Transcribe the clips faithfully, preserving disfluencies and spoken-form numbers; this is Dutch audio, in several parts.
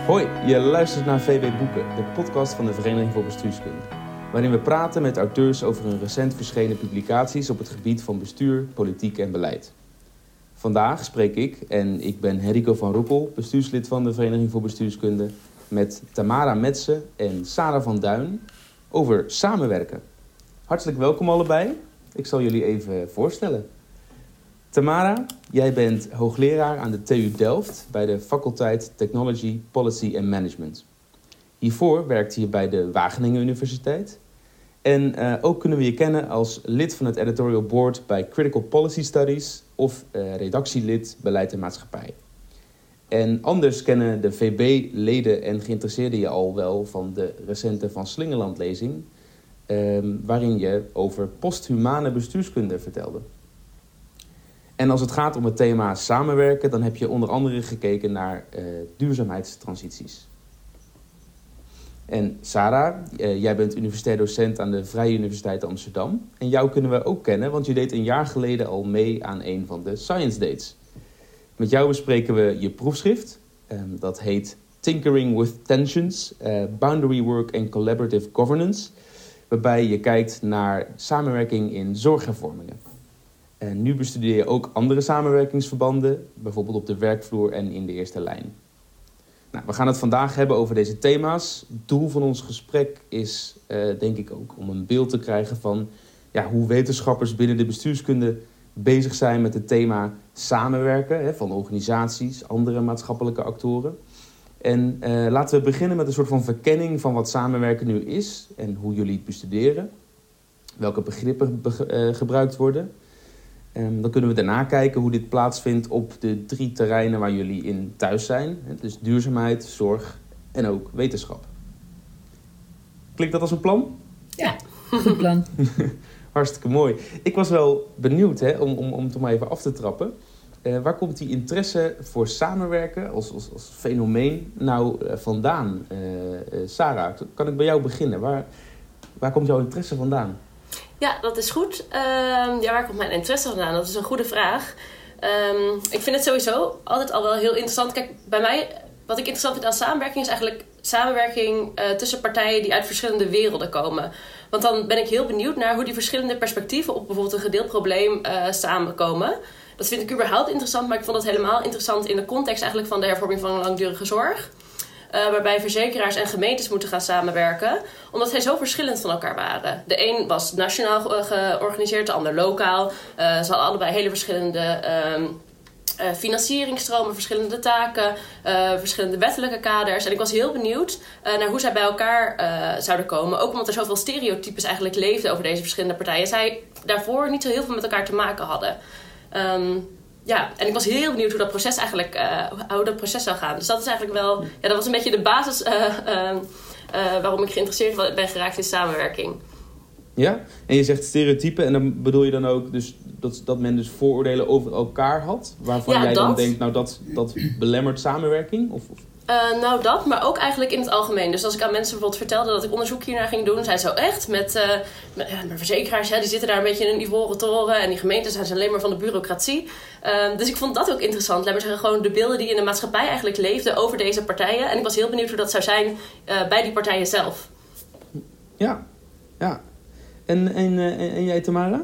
Hoi, je luistert naar V W Boeken, de podcast van de Vereniging voor Bestuurskunde. Waarin we praten met auteurs over hun recent verschenen publicaties op het gebied van bestuur, politiek en beleid. Vandaag spreek ik, en ik ben Henrico van Roekel, bestuurslid van de Vereniging voor Bestuurskunde, met Tamara Metsen en Sarah van Duin over samenwerken. Hartelijk welkom allebei. Ik zal jullie even voorstellen. Tamara, jij bent hoogleraar aan de T U Delft bij de faculteit Technology, Policy and Management. Hiervoor werkte je bij de Wageningen Universiteit. En uh, ook kunnen we je kennen als lid van het editorial board bij Critical Policy Studies of uh, redactielid Beleid en Maatschappij. En anders kennen de V B-leden en geïnteresseerden je al wel van de recente Van Slingeland-lezing, uh, waarin je over posthumane bestuurskunde vertelde. En als het gaat om het thema samenwerken, dan heb je onder andere gekeken naar uh, duurzaamheidstransities. En Sarah, uh, jij bent universitair docent aan de Vrije Universiteit Amsterdam. En jou kunnen we ook kennen, want je deed een jaar geleden al mee aan een van de Science Dates. Met jou bespreken we je proefschrift. Um, dat heet Tinkering with Tensions, uh, Boundary Work and Collaborative Governance. Waarbij je kijkt naar samenwerking in zorghervormingen. En nu bestudeer je ook andere samenwerkingsverbanden, bijvoorbeeld op de werkvloer en in de eerste lijn. Nou, we gaan het vandaag hebben over deze thema's. Het doel van ons gesprek is, uh, denk ik ook, om een beeld te krijgen van ja, hoe wetenschappers binnen de bestuurskunde bezig zijn met het thema samenwerken, hè, van organisaties, andere maatschappelijke actoren. En uh, laten we beginnen met een soort van verkenning van wat samenwerken nu is en hoe jullie het bestuderen. Welke begrippen be- uh, gebruikt worden. Um, dan kunnen we daarna kijken hoe dit plaatsvindt op de drie terreinen waar jullie in thuis zijn. Dus duurzaamheid, zorg en ook wetenschap. Klinkt dat als een plan? Ja, goed plan. Hartstikke mooi. Ik was wel benieuwd, hè, om, om, om het maar even af te trappen. Uh, waar komt die interesse voor samenwerken als, als, als fenomeen nou uh, vandaan? Uh, uh, Sarah, kan ik bij jou beginnen? Waar, waar komt jouw interesse vandaan? Ja, dat is goed. Uh, ja, waar komt mijn interesse vandaan? Dat is een goede vraag. Um, ik vind het sowieso altijd al wel heel interessant. Kijk, bij mij, wat ik interessant vind aan samenwerking is eigenlijk samenwerking uh, tussen partijen die uit verschillende werelden komen. Want dan ben ik heel benieuwd naar hoe die verschillende perspectieven op bijvoorbeeld een gedeeld probleem uh, samenkomen. Dat vind ik überhaupt interessant, maar ik vond het helemaal interessant in de context eigenlijk van de hervorming van langdurige zorg. Uh, waarbij verzekeraars en gemeentes moeten gaan samenwerken, omdat zij zo verschillend van elkaar waren. De een was nationaal georganiseerd, de ander lokaal. Uh, ze hadden allebei hele verschillende uh, uh, financieringstromen, verschillende taken, uh, verschillende wettelijke kaders. En ik was heel benieuwd uh, naar hoe zij bij elkaar uh, zouden komen. Ook omdat er zoveel stereotypes eigenlijk leefden over deze verschillende partijen. Zij daarvoor niet zo heel veel met elkaar te maken hadden. Um, Ja, en ik was heel benieuwd hoe dat proces eigenlijk uh, hoe dat proces zou gaan. Dus dat is eigenlijk wel, ja, dat was een beetje de basis uh, uh, uh, waarom ik geïnteresseerd ben geraakt in samenwerking. Ja, en je zegt stereotypen en dan bedoel je dan ook dus dat, dat men dus vooroordelen over elkaar had, waarvan ja, jij dat. dan denkt, nou dat, dat belemmert samenwerking? Of, of? Uh, nou dat, maar ook eigenlijk in het algemeen. Dus als ik aan mensen bijvoorbeeld vertelde dat ik onderzoek hiernaar ging doen, zijn ze zo echt met, uh, met, ja, met verzekeraars, ja, die zitten daar een beetje in een ivoren toren en die gemeenten zijn alleen maar van de bureaucratie. Uh, dus ik vond dat ook interessant. Laat maar zeggen, gewoon de beelden die in de maatschappij eigenlijk leefden over deze partijen. En ik was heel benieuwd hoe dat zou zijn uh, bij die partijen zelf. Ja, ja. En, en, uh, en jij, Tamara?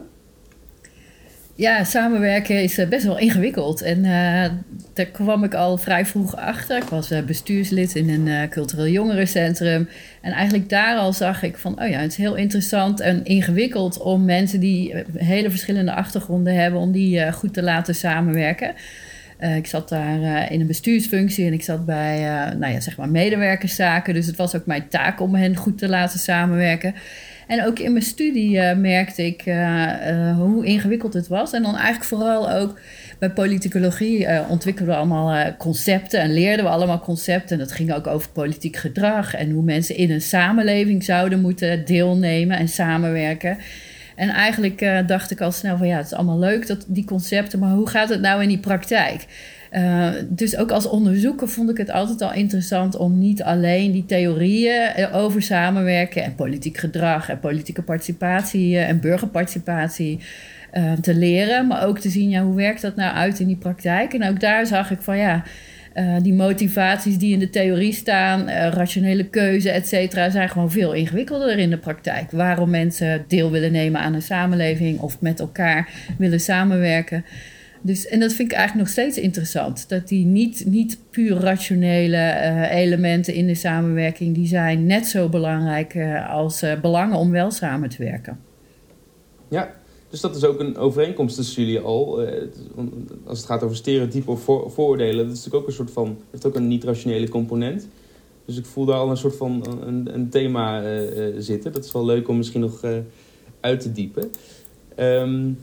Ja, samenwerken is best wel ingewikkeld. En uh, daar kwam ik al vrij vroeg achter. Ik was uh, bestuurslid in een uh, cultureel jongerencentrum. En eigenlijk daar al zag ik van, oh ja, het is heel interessant en ingewikkeld om mensen die hele verschillende achtergronden hebben, om die uh, goed te laten samenwerken. Uh, ik zat daar uh, in een bestuursfunctie en ik zat bij uh, nou ja, zeg maar medewerkerszaken. Dus het was ook mijn taak om hen goed te laten samenwerken. En ook in mijn studie uh, merkte ik uh, uh, hoe ingewikkeld het was. En dan eigenlijk vooral ook bij politicologie uh, ontwikkelden we allemaal uh, concepten en leerden we allemaal concepten. En dat ging ook over politiek gedrag en hoe mensen in een samenleving zouden moeten deelnemen en samenwerken. En eigenlijk uh, dacht ik al snel van ja, het is allemaal leuk, dat, die concepten, maar hoe gaat het nou in die praktijk? Uh, dus ook als onderzoeker vond ik het altijd al interessant om niet alleen die theorieën over samenwerken en politiek gedrag en politieke participatie en burgerparticipatie uh, te leren, maar ook te zien, ja, hoe werkt dat nou uit in die praktijk? En ook daar zag ik van ja, Uh, die motivaties die in de theorie staan, uh, rationele keuze, et cetera, zijn gewoon veel ingewikkelder in de praktijk. Waarom mensen deel willen nemen aan een samenleving of met elkaar willen samenwerken. Dus, en dat vind ik eigenlijk nog steeds interessant. Dat die niet, niet puur rationele uh, elementen in de samenwerking, die zijn net zo belangrijk uh, als uh, belangen om wel samen te werken. Ja, dus dat is ook een overeenkomst tussen jullie al. Uh, als het gaat over stereotypen of voor, vooroordelen, dat is natuurlijk ook een soort van, heeft ook een niet-rationele component. Dus ik voel daar al een soort van een, een thema uh, uh, zitten. Dat is wel leuk om misschien nog uh, uit te diepen. Um,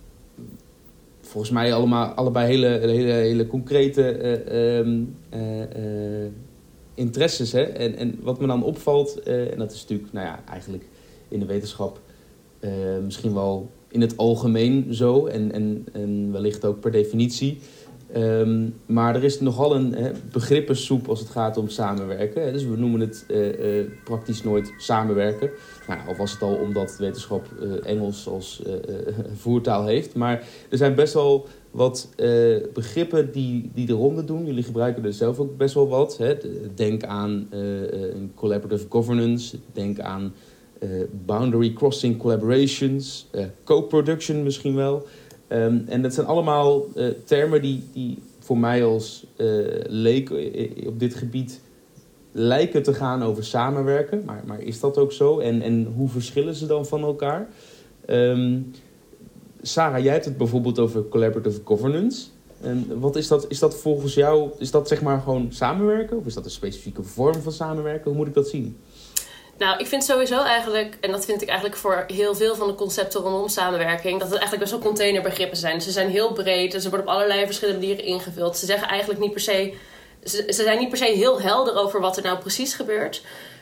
volgens mij allemaal, allebei hele, hele, hele concrete uh, um, uh, uh, interesses. Hè? En, en wat me dan opvalt, uh, en dat is natuurlijk nou ja, eigenlijk in de wetenschap uh, misschien wel in het algemeen zo. En, en, en wellicht ook per definitie. Um, maar er is nogal een hè, begrippensoep als het gaat om samenwerken. Dus we noemen het uh, uh, praktisch nooit samenwerken. Nou, al was het al omdat wetenschap uh, Engels als uh, uh, voertaal heeft. Maar er zijn best wel wat uh, begrippen die, die de ronde doen. Jullie gebruiken er zelf ook best wel wat. Hè. Denk aan uh, collaborative governance. Denk aan uh, boundary crossing collaborations. Uh, co-production misschien wel. Um, en dat zijn allemaal uh, termen die, die voor mij als uh, leek op dit gebied lijken te gaan over samenwerken. Maar, maar is dat ook zo? En, en hoe verschillen ze dan van elkaar? Um, Sarah, jij hebt het bijvoorbeeld over collaborative governance. En wat is dat? Is dat volgens jou, is dat zeg maar gewoon samenwerken? Of is dat een specifieke vorm van samenwerken? Hoe moet ik dat zien? Nou, ik vind sowieso eigenlijk, en dat vind ik eigenlijk voor heel veel van de concepten rondom samenwerking, dat het eigenlijk best wel containerbegrippen zijn. Ze zijn heel breed, dus ze worden op allerlei verschillende manieren ingevuld. Ze zeggen eigenlijk niet per se, ze, ze zijn niet per se heel helder over wat er nou precies gebeurt.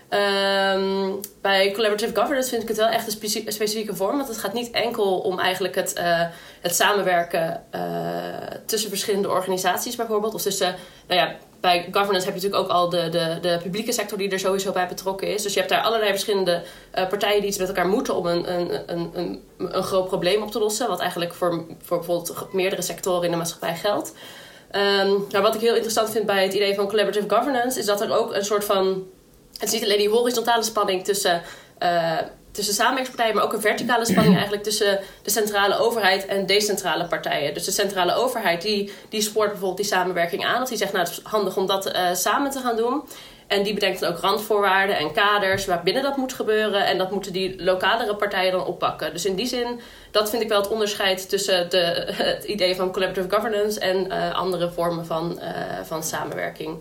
Um, bij collaborative governance vind ik het wel echt een, specie- een specifieke vorm, want het gaat niet enkel om eigenlijk het, uh, het samenwerken uh, tussen verschillende organisaties bijvoorbeeld, of tussen, nou ja, bij governance heb je natuurlijk ook al de, de, de publieke sector die er sowieso bij betrokken is. Dus je hebt daar allerlei verschillende uh, partijen die iets met elkaar moeten om een, een, een, een, een groot probleem op te lossen. Wat eigenlijk voor, voor bijvoorbeeld meerdere sectoren in de maatschappij geldt. Um, maar wat ik heel interessant vind bij het idee van collaborative governance is dat er ook een soort van, het is niet alleen die horizontale spanning tussen, uh, tussen samenwerkingspartijen, maar ook een verticale spanning eigenlijk tussen de centrale overheid en decentrale partijen. Dus de centrale overheid die, die spoort bijvoorbeeld die samenwerking aan. Of die zegt, nou het is handig om dat uh, samen te gaan doen. En die bedenkt dan ook randvoorwaarden en kaders waarbinnen dat moet gebeuren. En dat moeten die lokalere partijen dan oppakken. Dus in die zin, dat vind ik wel het onderscheid tussen de, het idee van collaborative governance en uh, andere vormen van, uh, van samenwerking.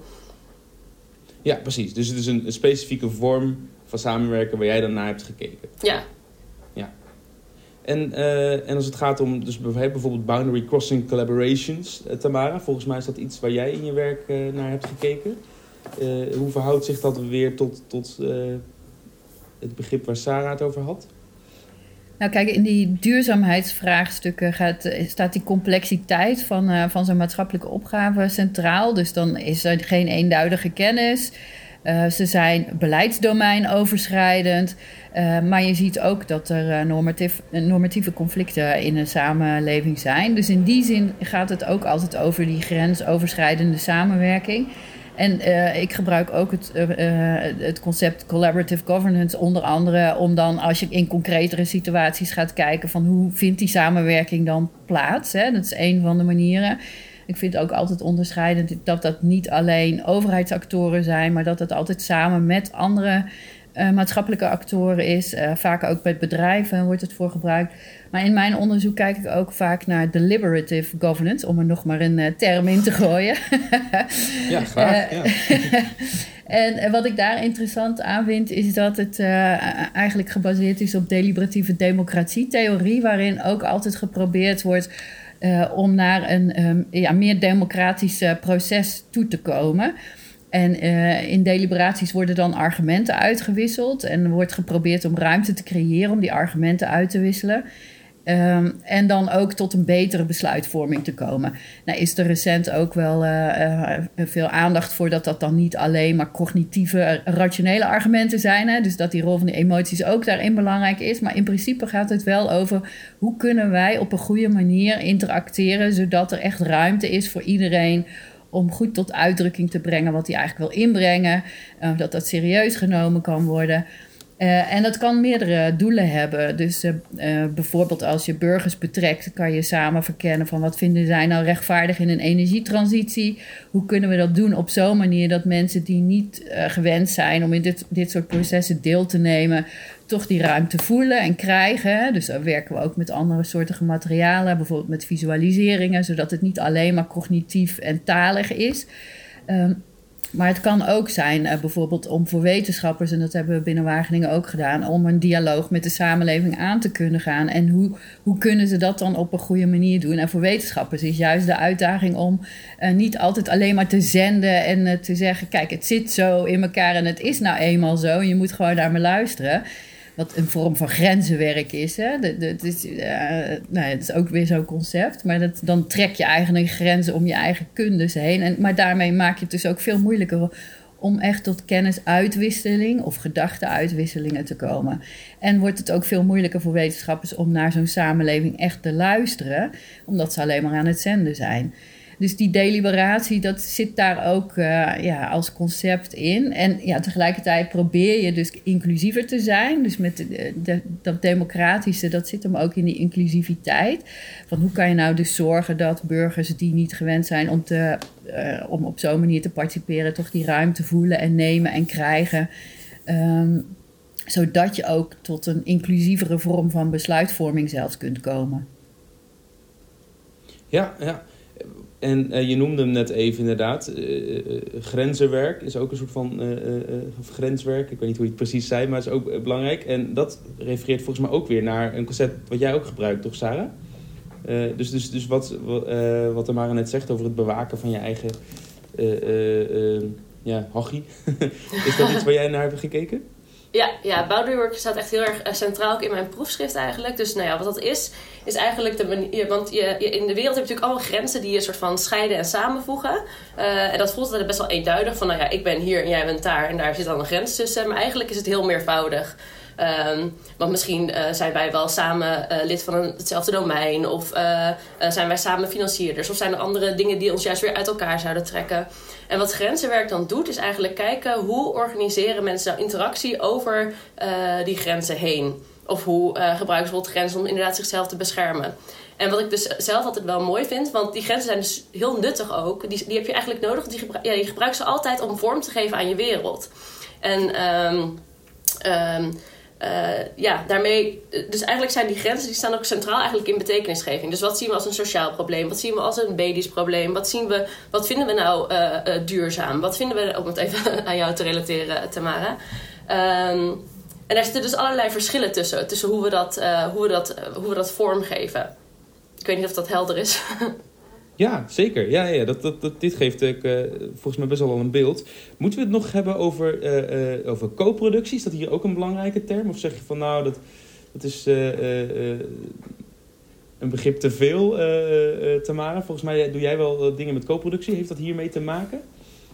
Ja, precies. Dus het is een, een specifieke vorm van samenwerken waar jij dan naar hebt gekeken. Ja. Ja. En, uh, en als het gaat om dus bijvoorbeeld boundary crossing collaborations, uh, Tamara, volgens mij is dat iets waar jij in je werk uh, naar hebt gekeken. Uh, hoe verhoudt zich dat weer tot, tot uh, het begrip waar Sarah het over had? Nou kijk, in die duurzaamheidsvraagstukken gaat, staat die complexiteit van, uh, van zo'n maatschappelijke opgave centraal. Dus dan is er geen eenduidige kennis. Uh, ze zijn beleidsdomein overschrijdend. Uh, maar je ziet ook dat er uh, normatief, normatieve conflicten in een samenleving zijn. Dus in die zin gaat het ook altijd over die grensoverschrijdende samenwerking. En uh, ik gebruik ook het, uh, het concept collaborative governance onder andere om dan, als je in concretere situaties gaat kijken van hoe vindt die samenwerking dan plaats. Hè? Dat is een van de manieren. Ik vind ook altijd onderscheidend dat dat niet alleen overheidsactoren zijn, maar dat het altijd samen met andere uh, maatschappelijke actoren is. Uh, vaak ook bij bedrijven wordt het voor gebruikt. Maar in mijn onderzoek kijk ik ook vaak naar deliberative governance, om er nog maar een uh, term in te gooien. Ja, graag. Uh, ja. En wat ik daar interessant aan vind, is dat het uh, eigenlijk gebaseerd is op deliberatieve democratietheorie, waarin ook altijd geprobeerd wordt uh, om naar een um, ja, meer democratisch uh, proces toe te komen. En uh, in deliberaties worden dan argumenten uitgewisseld en er wordt geprobeerd om ruimte te creëren om die argumenten uit te wisselen. Um, en dan ook tot een betere besluitvorming te komen. Nou is er recent ook wel uh, uh, veel aandacht voor dat dat dan niet alleen maar cognitieve, uh, rationele argumenten zijn. Hè? Dus dat die rol van de emoties ook daarin belangrijk is. Maar in principe gaat het wel over hoe kunnen wij op een goede manier interacteren, zodat er echt ruimte is voor iedereen om goed tot uitdrukking te brengen wat hij eigenlijk wil inbrengen. Uh, dat dat serieus genomen kan worden. Uh, en dat kan meerdere doelen hebben. Dus uh, uh, bijvoorbeeld als je burgers betrekt, kan je samen verkennen van wat vinden zij nou rechtvaardig in een energietransitie. Hoe kunnen we dat doen op zo'n manier dat mensen die niet uh, gewend zijn om in dit, dit soort processen deel te nemen, toch die ruimte voelen en krijgen. Dus daar werken we ook met andere soorten materialen, bijvoorbeeld met visualiseringen, zodat het niet alleen maar cognitief en talig is. Um, Maar het kan ook zijn, uh, bijvoorbeeld om voor wetenschappers, en dat hebben we binnen Wageningen ook gedaan, om een dialoog met de samenleving aan te kunnen gaan. En hoe, hoe kunnen ze dat dan op een goede manier doen? En voor wetenschappers is juist de uitdaging om uh, niet altijd alleen maar te zenden en uh, te zeggen, kijk, het zit zo in elkaar en het is nou eenmaal zo. En je moet gewoon naar me luisteren. Wat een vorm van grenzenwerk is. Hè? Dat, dat, is, uh, nou ja, dat is ook weer zo'n concept. Maar dat, dan trek je eigenlijk grenzen om je eigen kundes heen. En, maar daarmee maak je het dus ook veel moeilijker om echt tot kennisuitwisseling of gedachteuitwisselingen te komen. En wordt het ook veel moeilijker voor wetenschappers om naar zo'n samenleving echt te luisteren, omdat ze alleen maar aan het zenden zijn. Dus die deliberatie, dat zit daar ook uh, ja, als concept in. En ja, tegelijkertijd probeer je dus inclusiever te zijn. Dus met de, de, dat democratische, dat zit hem ook in die inclusiviteit. Van hoe kan je nou dus zorgen dat burgers die niet gewend zijn om, te, uh, om op zo'n manier te participeren, toch die ruimte voelen en nemen en krijgen. Um, zodat je ook tot een inclusievere vorm van besluitvorming zelfs kunt komen. Ja, ja. En uh, je noemde hem net even inderdaad. Uh, uh, grenzenwerk is ook een soort van uh, uh, of grenswerk. Ik weet niet hoe je het precies zei, maar het is ook uh, belangrijk. En dat refereert volgens mij ook weer naar een concept wat jij ook gebruikt, toch Sarah? Uh, dus dus, dus wat, uh, wat Tamara net zegt over het bewaken van je eigen uh, uh, uh, ja, hachie. Is dat iets waar jij naar hebt gekeken? Ja, ja, boundary work staat echt heel erg uh, centraal ook in mijn proefschrift eigenlijk. Dus nou ja, wat dat is, is eigenlijk de manier. Want je, je, in de wereld heb je natuurlijk allemaal grenzen die je soort van scheiden en samenvoegen. Uh, en dat voelt altijd best wel eenduidig. Van nou ja, ik ben hier en jij bent daar en daar zit dan een grens tussen. Maar eigenlijk is het heel meervoudig. Um, want misschien uh, zijn wij wel samen uh, lid van een, hetzelfde domein. Of uh, uh, zijn wij samen financierders. Of zijn er andere dingen die ons juist weer uit elkaar zouden trekken. En wat grenzenwerk dan doet, is eigenlijk kijken hoe organiseren mensen nou interactie over uh, die grenzen heen. Of hoe uh, gebruiken ze bijvoorbeeld grenzen om inderdaad zichzelf te beschermen. En wat ik dus zelf altijd wel mooi vind, want die grenzen zijn dus heel nuttig ook. Die, die heb je eigenlijk nodig, want die gebru- ja, je gebruikt ze altijd om vorm te geven aan je wereld. En um, um, Uh, ja, daarmee, dus eigenlijk zijn die grenzen, die staan ook centraal eigenlijk in betekenisgeving. Dus wat zien we als een sociaal probleem? Wat zien we als een medisch probleem? Wat, zien we, wat vinden we nou uh, uh, duurzaam? Wat vinden we, om het even aan jou te relateren, Tamara? Um, en daar zitten dus allerlei verschillen tussen, tussen hoe we dat, uh, hoe we dat, uh, hoe we dat vormgeven. Ik weet niet of dat helder is. Ja, zeker. Ja, ja, dat, dat, dat, dit geeft uh, volgens mij best wel een beeld. Moeten we het nog hebben over, uh, uh, over co-productie? Is dat hier ook een belangrijke term? Of zeg je van nou, dat, dat is uh, uh, een begrip te veel, uh, uh, Tamara? Volgens mij doe jij wel uh, dingen met co-productie. Heeft dat hiermee te maken?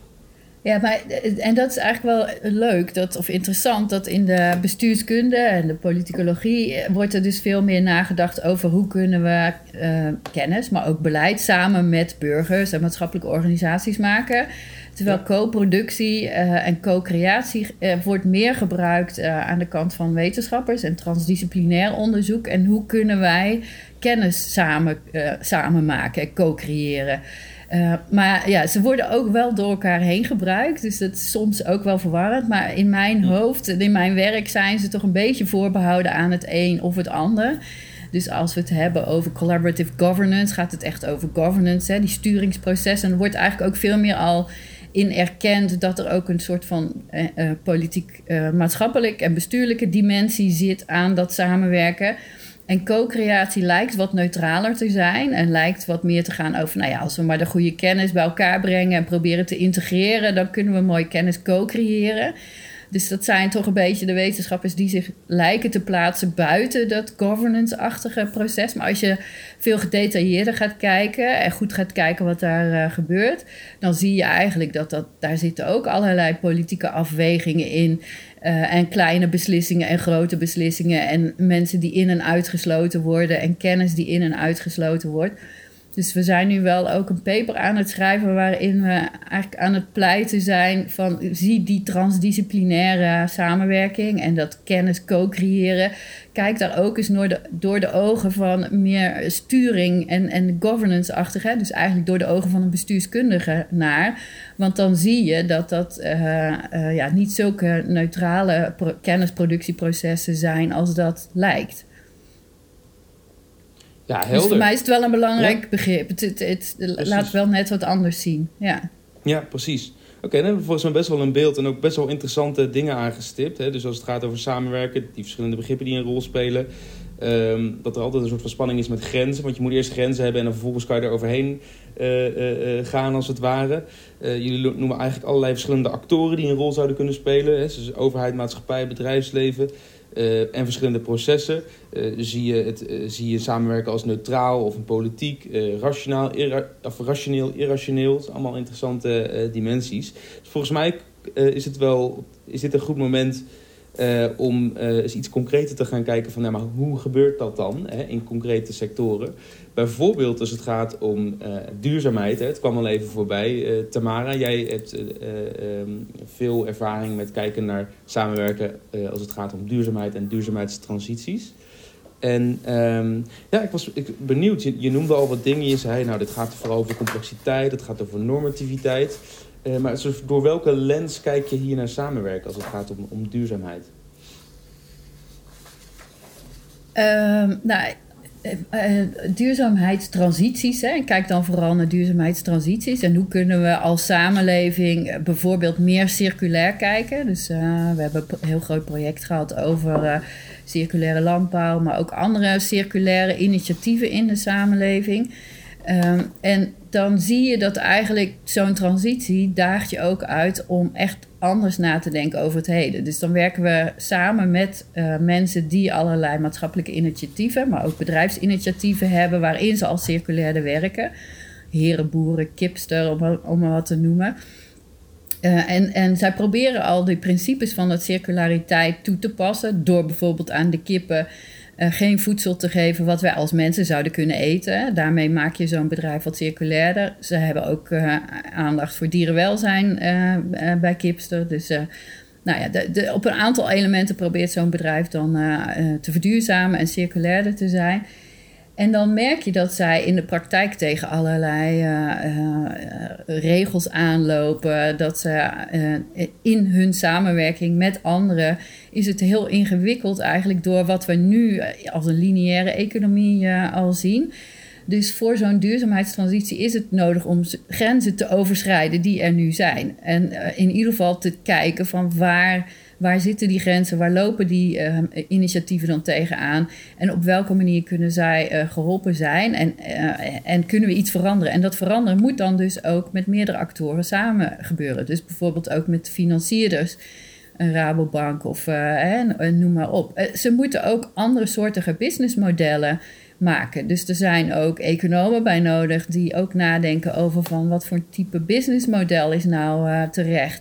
Ja, maar, en dat is eigenlijk wel leuk dat, of interessant, dat in de bestuurskunde en de politicologie wordt er dus veel meer nagedacht over hoe kunnen we uh, kennis, maar ook beleid samen met burgers en maatschappelijke organisaties maken. Terwijl ja. co-productie uh, en co-creatie uh, wordt meer gebruikt uh, aan de kant van wetenschappers en transdisciplinair onderzoek. En hoe kunnen wij kennis samen, uh, samen maken en co-creëren. Uh, maar ja, ze worden ook wel door elkaar heen gebruikt. Dus dat is soms ook wel verwarrend. Maar in mijn hoofd en in mijn werk zijn ze toch een beetje voorbehouden aan het een of het ander. Dus als we het hebben over collaborative governance, gaat het echt over governance, hè, die sturingsprocessen. En er wordt eigenlijk ook veel meer al in erkend dat er ook een soort van uh, uh, politiek, uh, maatschappelijk en bestuurlijke dimensie zit aan dat samenwerken. En co-creatie lijkt wat neutraler te zijn en lijkt wat meer te gaan over, nou ja, als we maar de goede kennis bij elkaar brengen en proberen te integreren, dan kunnen we mooi kennis co-creëren. Dus dat zijn toch een beetje de wetenschappers die zich lijken te plaatsen buiten dat governance-achtige proces. Maar als je veel gedetailleerder gaat kijken en goed gaat kijken wat daar uh, gebeurt, dan zie je eigenlijk dat, dat daar zitten ook allerlei politieke afwegingen in. Uh, en kleine beslissingen en grote beslissingen en mensen die in en uitgesloten worden en kennis die in en uitgesloten wordt. Dus we zijn nu wel ook een paper aan het schrijven waarin we eigenlijk aan het pleiten zijn van zie die transdisciplinaire samenwerking en dat kennis co-creëren. Kijk daar ook eens door de, door de ogen van meer sturing en, en governance-achtig. Hè? Dus eigenlijk door de ogen van een bestuurskundige naar. Want dan zie je dat dat uh, uh, ja, niet zulke neutrale pro- kennisproductieprocessen zijn als dat lijkt. Ja, helder. Dus voor mij is het wel een belangrijk ja. begrip. Het, het, het, het laat wel net wat anders zien. Ja, ja precies. Oké, okay, dan hebben we volgens mij best wel een beeld en ook best wel interessante dingen aangestipt. Hè? Dus als het gaat over samenwerken, die verschillende begrippen die een rol spelen. Um, dat er altijd een soort van spanning is met grenzen. Want je moet eerst grenzen hebben en dan vervolgens kan je er overheen uh, uh, uh, gaan als het ware. Uh, jullie noemen eigenlijk allerlei verschillende actoren die een rol zouden kunnen spelen. Hè? Dus overheid, maatschappij, bedrijfsleven. Uh, en verschillende processen. Uh, zie, je het, uh, zie je samenwerken als neutraal of een politiek, uh, rationaal, irra- of rationeel, irrationeel. Het zijn allemaal interessante uh, dimensies. Dus volgens mij uh, is, het wel, is dit een goed moment uh, om uh, eens iets concreter te gaan kijken van nou, maar hoe gebeurt dat dan hè, in concrete sectoren. Bijvoorbeeld als het gaat om uh, duurzaamheid. Hè. Het kwam al even voorbij. Uh, Tamara, jij hebt uh, uh, um, veel ervaring met kijken naar samenwerken uh, als het gaat om duurzaamheid en duurzaamheidstransities. En um, ja, ik was ik, benieuwd. Je, je noemde al wat dingen. Je zei, nou, dit gaat vooral over complexiteit. Het gaat over normativiteit. Uh, maar door welke lens kijk je hier naar samenwerken als het gaat om, om duurzaamheid? Um, nou... Uh, duurzaamheidstransities. Hè? Kijk dan vooral naar duurzaamheidstransities. En hoe kunnen we als samenleving bijvoorbeeld meer circulair kijken. Dus uh, we hebben een heel groot project gehad over uh, circulaire landbouw. Maar ook andere circulaire initiatieven in de samenleving. Um, en dan zie je dat eigenlijk zo'n transitie daagt je ook uit om echt anders na te denken over het heden. Dus dan werken we samen met uh, mensen die allerlei maatschappelijke initiatieven, maar ook bedrijfsinitiatieven hebben waarin ze al circulair werken. Herenboeren, Kipster, om, om maar wat te noemen. Uh, en, en zij proberen al die principes van dat circulariteit toe te passen door bijvoorbeeld aan de kippen Uh, geen voedsel te geven wat wij als mensen zouden kunnen eten. Daarmee maak je zo'n bedrijf wat circulairder. Ze hebben ook uh, aandacht voor dierenwelzijn uh, uh, bij Kipster. Dus uh, nou ja, de, de, op een aantal elementen probeert zo'n bedrijf dan uh, uh, te verduurzamen en circulairder te zijn. En dan merk je dat zij in de praktijk tegen allerlei uh, uh, regels aanlopen. Dat ze uh, in hun samenwerking met anderen is het heel ingewikkeld eigenlijk door wat we nu als een lineaire economie uh, al zien. Dus voor zo'n duurzaamheidstransitie is het nodig om grenzen te overschrijden die er nu zijn. En uh, in ieder geval te kijken van waar... Waar zitten die grenzen? Waar lopen die uh, initiatieven dan tegenaan? En op welke manier kunnen zij uh, geholpen zijn? En, uh, en kunnen we iets veranderen? En dat veranderen moet dan dus ook met meerdere actoren samen gebeuren. Dus bijvoorbeeld ook met financierders, een Rabobank of uh, eh, noem maar op. Uh, ze moeten ook andere soortige businessmodellen maken. Dus er zijn ook economen bij nodig die ook nadenken over van wat voor type businessmodel is nou uh, terecht.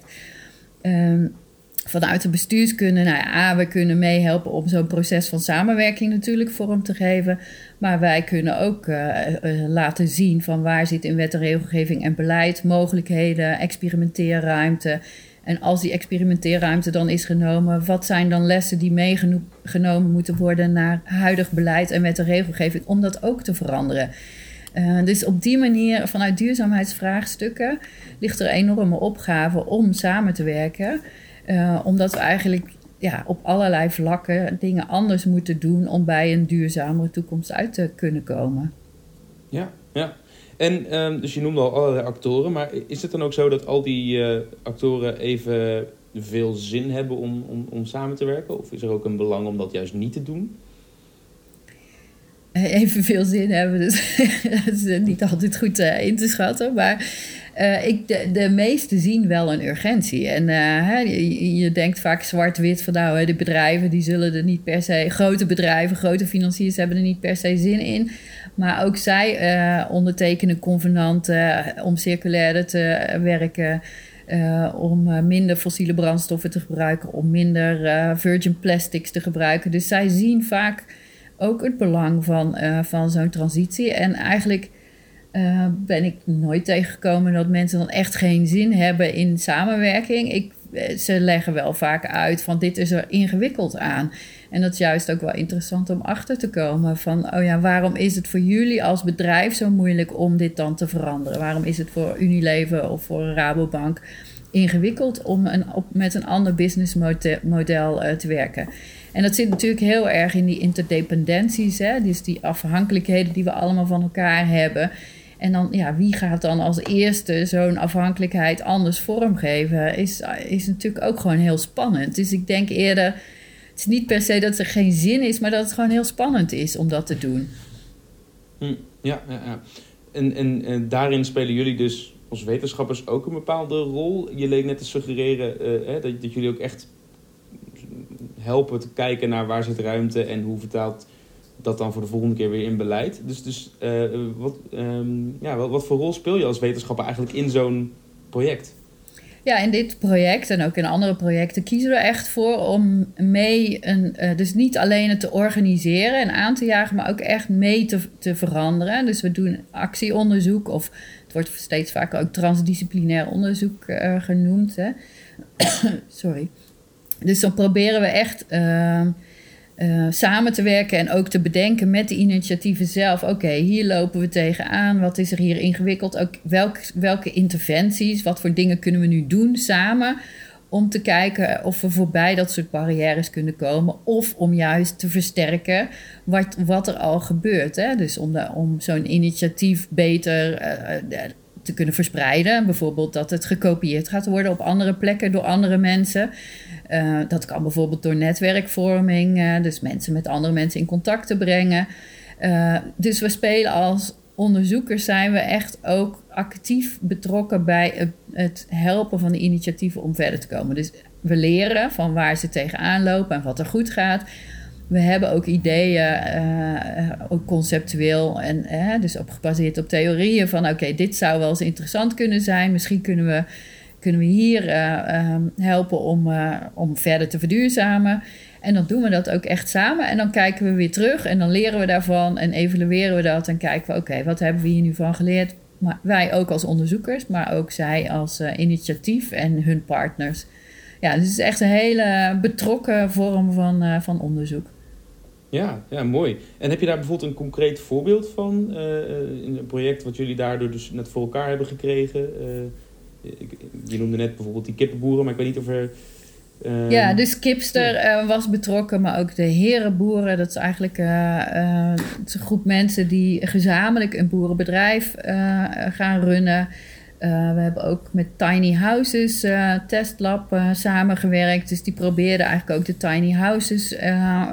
Um, Vanuit de bestuurskunde, nou ja, we kunnen meehelpen om zo'n proces van samenwerking natuurlijk vorm te geven. Maar wij kunnen ook uh, uh, laten zien van waar zit in wet en regelgeving en beleid mogelijkheden, experimenteerruimte. En als die experimenteerruimte dan is genomen, wat zijn dan lessen die meegenomen moeten worden naar huidig beleid en wet en regelgeving om dat ook te veranderen. Uh, dus op die manier, vanuit duurzaamheidsvraagstukken, ligt er een enorme opgave om samen te werken. Uh, omdat we eigenlijk ja, op allerlei vlakken dingen anders moeten doen om bij een duurzamere toekomst uit te kunnen komen. Ja, ja. En um, dus je noemde al allerlei actoren, maar is het dan ook zo dat al die uh, actoren even veel zin hebben om, om, om samen te werken? Of is er ook een belang om dat juist niet te doen? Even veel zin hebben, dus dat is niet altijd goed uh, in te schatten, maar Uh, ik, de, de meesten zien wel een urgentie. En uh, hè, je, je denkt vaak zwart-wit van nou, hè, de bedrijven die zullen er niet per se, grote bedrijven, grote financiers hebben er niet per se zin in. Maar ook zij uh, ondertekenen convenanten uh, om circulairder te werken, uh, om uh, minder fossiele brandstoffen te gebruiken, om minder uh, virgin plastics te gebruiken. Dus zij zien vaak ook het belang van, uh, van zo'n transitie. En eigenlijk uh, ben ik nooit tegengekomen dat mensen dan echt geen zin hebben in samenwerking. Ik, ze leggen wel vaak uit van dit is er ingewikkeld aan. En dat is juist ook wel interessant om achter te komen van, oh ja, waarom is het voor jullie als bedrijf zo moeilijk om dit dan te veranderen? Waarom is het voor Unilever of voor een Rabobank ingewikkeld om een, op, met een ander businessmodel uh, te werken? En dat zit natuurlijk heel erg in die interdependenties, hè? Dus die afhankelijkheden die we allemaal van elkaar hebben. En dan, ja, wie gaat dan als eerste zo'n afhankelijkheid anders vormgeven, is, is natuurlijk ook gewoon heel spannend. Dus ik denk eerder, het is niet per se dat er geen zin is, maar dat het gewoon heel spannend is om dat te doen. Hm, ja, ja, ja. En, en, en daarin spelen jullie dus als wetenschappers ook een bepaalde rol. Je leek net te suggereren uh, hè, dat, dat jullie ook echt helpen te kijken naar waar zit ruimte en hoe vertaalt dat dan voor de volgende keer weer in beleid. Dus, dus uh, wat, um, ja, wat, wat voor rol speel je als wetenschapper eigenlijk in zo'n project? Ja, in dit project en ook in andere projecten kiezen we echt voor om mee, een, uh, dus niet alleen het te organiseren en aan te jagen, maar ook echt mee te, te veranderen. Dus we doen actieonderzoek of het wordt steeds vaker ook transdisciplinair onderzoek uh, genoemd. Hè. Sorry. Dus dan proberen we echt uh, uh, samen te werken en ook te bedenken met de initiatieven zelf. Oké, okay, hier lopen we tegenaan. Wat is er hier ingewikkeld? Ook welk, welke interventies, wat voor dingen kunnen we nu doen samen? Om te kijken of we voorbij dat soort barrières kunnen komen. Of om juist te versterken wat, wat er al gebeurt. Hè? Dus om, de, om zo'n initiatief beter uh, te kunnen verspreiden. Bijvoorbeeld dat het gekopieerd gaat worden op andere plekken door andere mensen. Uh, dat kan bijvoorbeeld door netwerkvorming, uh, dus mensen met andere mensen in contact te brengen. Uh, dus we spelen als onderzoekers, zijn we echt ook actief betrokken bij het, het helpen van de initiatieven om verder te komen. Dus we leren van waar ze tegenaan lopen en wat er goed gaat. We hebben ook ideeën, uh, ook conceptueel en uh, dus op gebaseerd op theorieën van oké, okay, dit zou wel eens interessant kunnen zijn. Misschien kunnen we kunnen we hier uh, um, helpen om, uh, om verder te verduurzamen. En dan doen we dat ook echt samen. En dan kijken we weer terug en dan leren we daarvan en evalueren we dat. En kijken we, oké, okay, wat hebben we hier nu van geleerd? Maar wij ook als onderzoekers, maar ook zij als uh, initiatief en hun partners. Ja, dus het is echt een hele betrokken vorm van, uh, van onderzoek. Ja, ja, mooi. En heb je daar bijvoorbeeld een concreet voorbeeld van? Uh, in een project wat jullie daardoor dus net voor elkaar hebben gekregen? Uh, Je noemde net bijvoorbeeld die kippenboeren, maar ik weet niet of er... Uh... Ja, dus Kipster uh, was betrokken, maar ook de herenboeren. Dat is eigenlijk uh, uh, het is een groep mensen die gezamenlijk een boerenbedrijf uh, gaan runnen. Uh, we hebben ook met Tiny Houses uh, Testlab uh, samengewerkt. Dus die probeerden eigenlijk ook de Tiny Houses uh,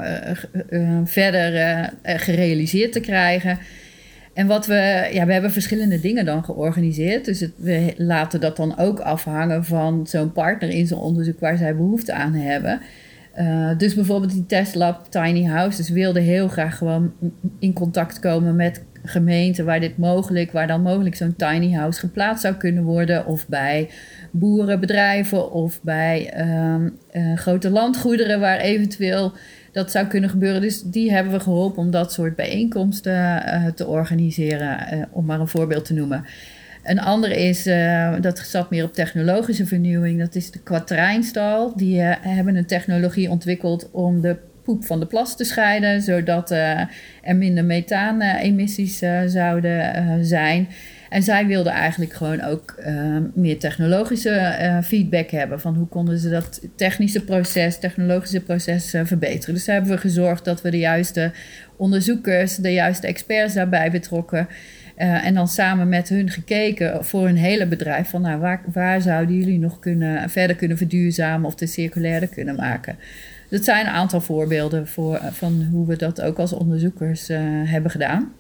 uh, uh, verder uh, gerealiseerd te krijgen. En wat we, ja, we hebben verschillende dingen dan georganiseerd. Dus het, we laten dat dan ook afhangen van zo'n partner in zo'n onderzoek waar zij behoefte aan hebben. Uh, dus bijvoorbeeld die Testlab Tiny Houses wilde heel graag gewoon in contact komen met gemeenten waar dit mogelijk, waar dan mogelijk zo'n tiny house geplaatst zou kunnen worden. Of bij boerenbedrijven of bij uh, uh, grote landgoederen waar eventueel dat zou kunnen gebeuren. Dus die hebben we geholpen om dat soort bijeenkomsten uh, te organiseren, uh, om maar een voorbeeld te noemen. Een andere is, uh, dat zat meer op technologische vernieuwing, dat is de Kwatrijnstal. Die uh, hebben een technologie ontwikkeld om de poep van de plas te scheiden, zodat uh, er minder methaan-emissies uh, zouden uh, zijn. En zij wilden eigenlijk gewoon ook uh, meer technologische uh, feedback hebben. Van hoe konden ze dat technische proces, technologische proces uh, verbeteren. Dus daar hebben we gezorgd dat we de juiste onderzoekers, de juiste experts daarbij betrokken. Uh, en dan samen met hun gekeken voor hun hele bedrijf. Van nou, waar, waar zouden jullie nog kunnen, verder kunnen verduurzamen of de circulairder kunnen maken. Dat zijn een aantal voorbeelden voor, van hoe we dat ook als onderzoekers uh, hebben gedaan.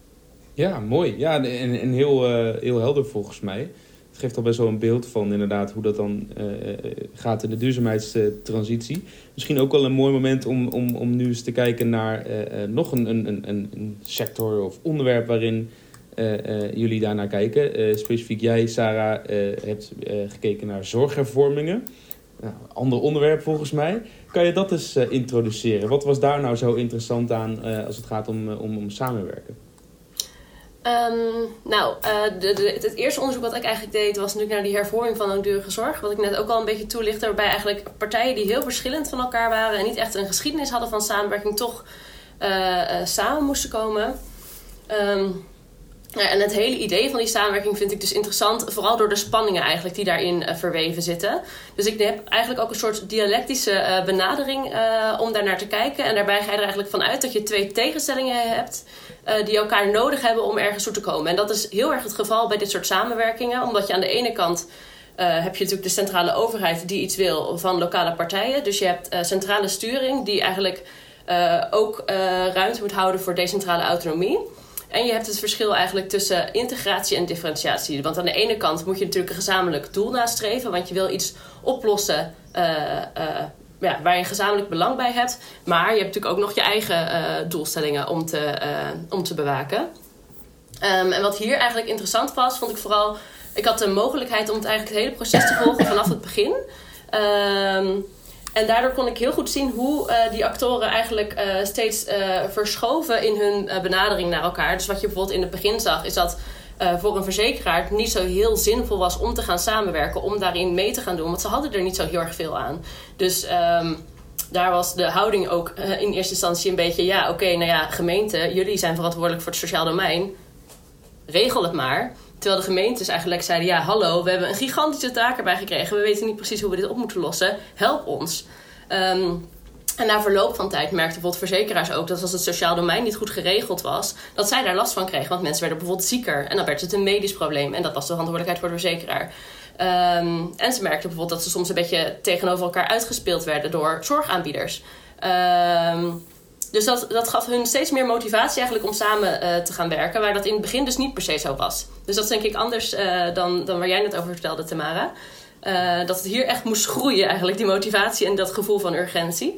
Ja, mooi. Ja, en, en heel, uh, heel helder volgens mij. Het geeft al best wel een beeld van inderdaad hoe dat dan uh, gaat in de duurzaamheidstransitie. Misschien ook wel een mooi moment om, om, om nu eens te kijken naar uh, uh, nog een, een, een, een sector of onderwerp waarin uh, uh, jullie daarnaar kijken. Uh, specifiek jij, Sarah, uh, hebt uh, gekeken naar zorghervormingen. Nou, ander onderwerp volgens mij. Kan je dat eens uh, introduceren? Wat was daar nou zo interessant aan uh, als het gaat om, uh, om, om samenwerken? Um, nou, uh, de, de, het eerste onderzoek wat ik eigenlijk deed was natuurlijk naar die hervorming van langdurige zorg. Wat ik net ook al een beetje toelichtte, waarbij eigenlijk partijen die heel verschillend van elkaar waren en niet echt een geschiedenis hadden van samenwerking, toch uh, uh, samen moesten komen. Um, ja, en het hele idee van die samenwerking vind ik dus interessant, vooral door de spanningen eigenlijk die daarin uh, verweven zitten. Dus ik heb eigenlijk ook een soort dialectische uh, benadering uh, om daar naar te kijken. En daarbij ga je er eigenlijk vanuit dat je twee tegenstellingen hebt Uh, die elkaar nodig hebben om ergens toe te komen. En dat is heel erg het geval bij dit soort samenwerkingen. Omdat je aan de ene kant uh, heb je natuurlijk de centrale overheid die iets wil van lokale partijen. Dus je hebt uh, centrale sturing die eigenlijk uh, ook uh, ruimte moet houden voor decentrale autonomie. En je hebt het verschil eigenlijk tussen integratie en differentiatie. Want aan de ene kant moet je natuurlijk een gezamenlijk doel nastreven. Want je wil iets oplossen Uh, uh, Ja, waar je een gezamenlijk belang bij hebt. Maar je hebt natuurlijk ook nog je eigen uh, doelstellingen om te, uh, om te bewaken. Um, en wat hier eigenlijk interessant was, vond ik vooral... Ik had de mogelijkheid om het eigenlijk het hele proces te volgen vanaf het begin. Um, en daardoor kon ik heel goed zien hoe uh, die actoren eigenlijk uh, steeds uh, verschoven in hun uh, benadering naar elkaar. Dus wat je bijvoorbeeld in het begin zag, is dat Uh, voor een verzekeraar het niet zo heel zinvol was om te gaan samenwerken, om daarin mee te gaan doen. Want ze hadden er niet zo heel erg veel aan. Dus um, daar was de houding ook uh, in eerste instantie een beetje, ja, oké, okay, nou ja, gemeente, jullie zijn verantwoordelijk voor het sociaal domein. Regel het maar. Terwijl de gemeentes eigenlijk zeiden, ja, hallo, we hebben een gigantische taak erbij gekregen. We weten niet precies hoe we dit op moeten lossen. Help ons. Um, En na verloop van tijd merkten bijvoorbeeld verzekeraars ook dat als het sociaal domein niet goed geregeld was, dat zij daar last van kregen. Want mensen werden bijvoorbeeld zieker en dan werd het een medisch probleem. En dat was de verantwoordelijkheid voor de verzekeraar. Um, en ze merkten bijvoorbeeld dat ze soms een beetje tegenover elkaar uitgespeeld werden door zorgaanbieders. Um, dus dat, dat gaf hun steeds meer motivatie eigenlijk om samen uh, te gaan werken. Waar dat in het begin dus niet per se zo was. Dus dat is denk ik anders uh, dan, dan waar jij net over vertelde, Tamara. Uh, dat het hier echt moest groeien eigenlijk, die motivatie en dat gevoel van urgentie.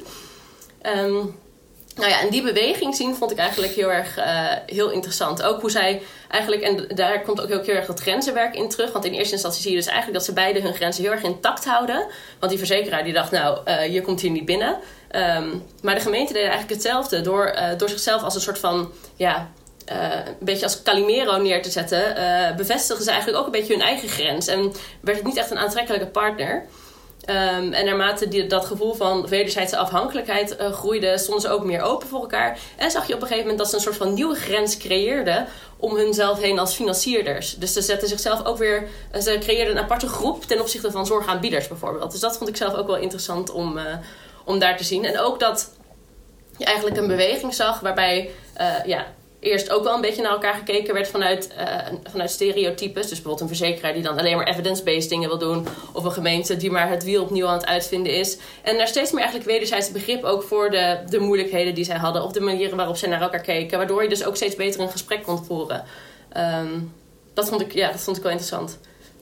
Um, nou ja, en die beweging zien vond ik eigenlijk heel erg uh, heel interessant. Ook hoe zij eigenlijk, en daar komt ook heel, heel erg dat grenzenwerk in terug. Want in eerste instantie zie je dus eigenlijk dat ze beide hun grenzen heel erg intact houden. Want die verzekeraar die dacht, nou, uh, je komt hier niet binnen. Um, maar de gemeente deed eigenlijk hetzelfde door, uh, door zichzelf als een soort van, ja, Uh, een beetje als Calimero neer te zetten, uh, bevestigen ze eigenlijk ook een beetje hun eigen grens. En werd het niet echt een aantrekkelijke partner. Um, en naarmate die, dat gevoel van wederzijdse afhankelijkheid uh, groeide, stonden ze ook meer open voor elkaar. En zag je op een gegeven moment dat ze een soort van nieuwe grens creëerden om hunzelf heen als financierders. Dus ze zetten zichzelf ook weer, uh, ze creëerden een aparte groep ten opzichte van zorgaanbieders bijvoorbeeld. Dus dat vond ik zelf ook wel interessant om, uh, om daar te zien. En ook dat je eigenlijk een beweging zag waarbij, uh, ja, eerst ook wel een beetje naar elkaar gekeken werd vanuit, uh, vanuit stereotypes. Dus bijvoorbeeld een verzekeraar die dan alleen maar evidence-based dingen wil doen. Of een gemeente die maar het wiel opnieuw aan het uitvinden is. En daar steeds meer eigenlijk wederzijds begrip ook voor de, de moeilijkheden die zij hadden. Of de manieren waarop zij naar elkaar keken. Waardoor je dus ook steeds beter een gesprek kon voeren. Um, dat, vond ik, ja, dat vond ik wel interessant.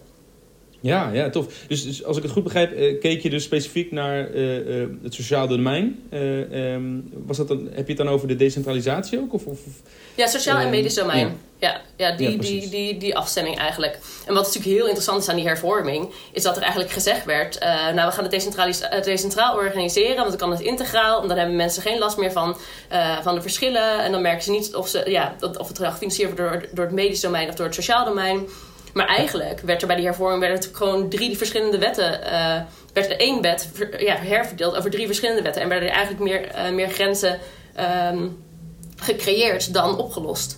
Ja, ja, tof. Dus, dus als ik het goed begrijp, uh, keek je dus specifiek naar uh, uh, het sociaal domein. Uh, um, was dat dan, heb je het dan over de decentralisatie ook? Of, of, ja, sociaal uh, en medisch domein. Ja, ja, ja, die, ja die, die, die afstemming eigenlijk. En wat natuurlijk heel interessant is aan die hervorming, is dat er eigenlijk gezegd werd, uh, nou, we gaan het decentraal organiseren, want dan kan het integraal. En dan hebben mensen geen last meer van, uh, van de verschillen. En dan merken ze niet of, ze, ja, of het gefinancierd wordt door, door het medisch domein of door het sociaal domein. Maar eigenlijk werd er bij die hervorming werden het gewoon drie verschillende wetten. Uh, werd er één wet ja, herverdeeld over drie verschillende wetten. En werden er eigenlijk meer, uh, meer grenzen um, gecreëerd dan opgelost.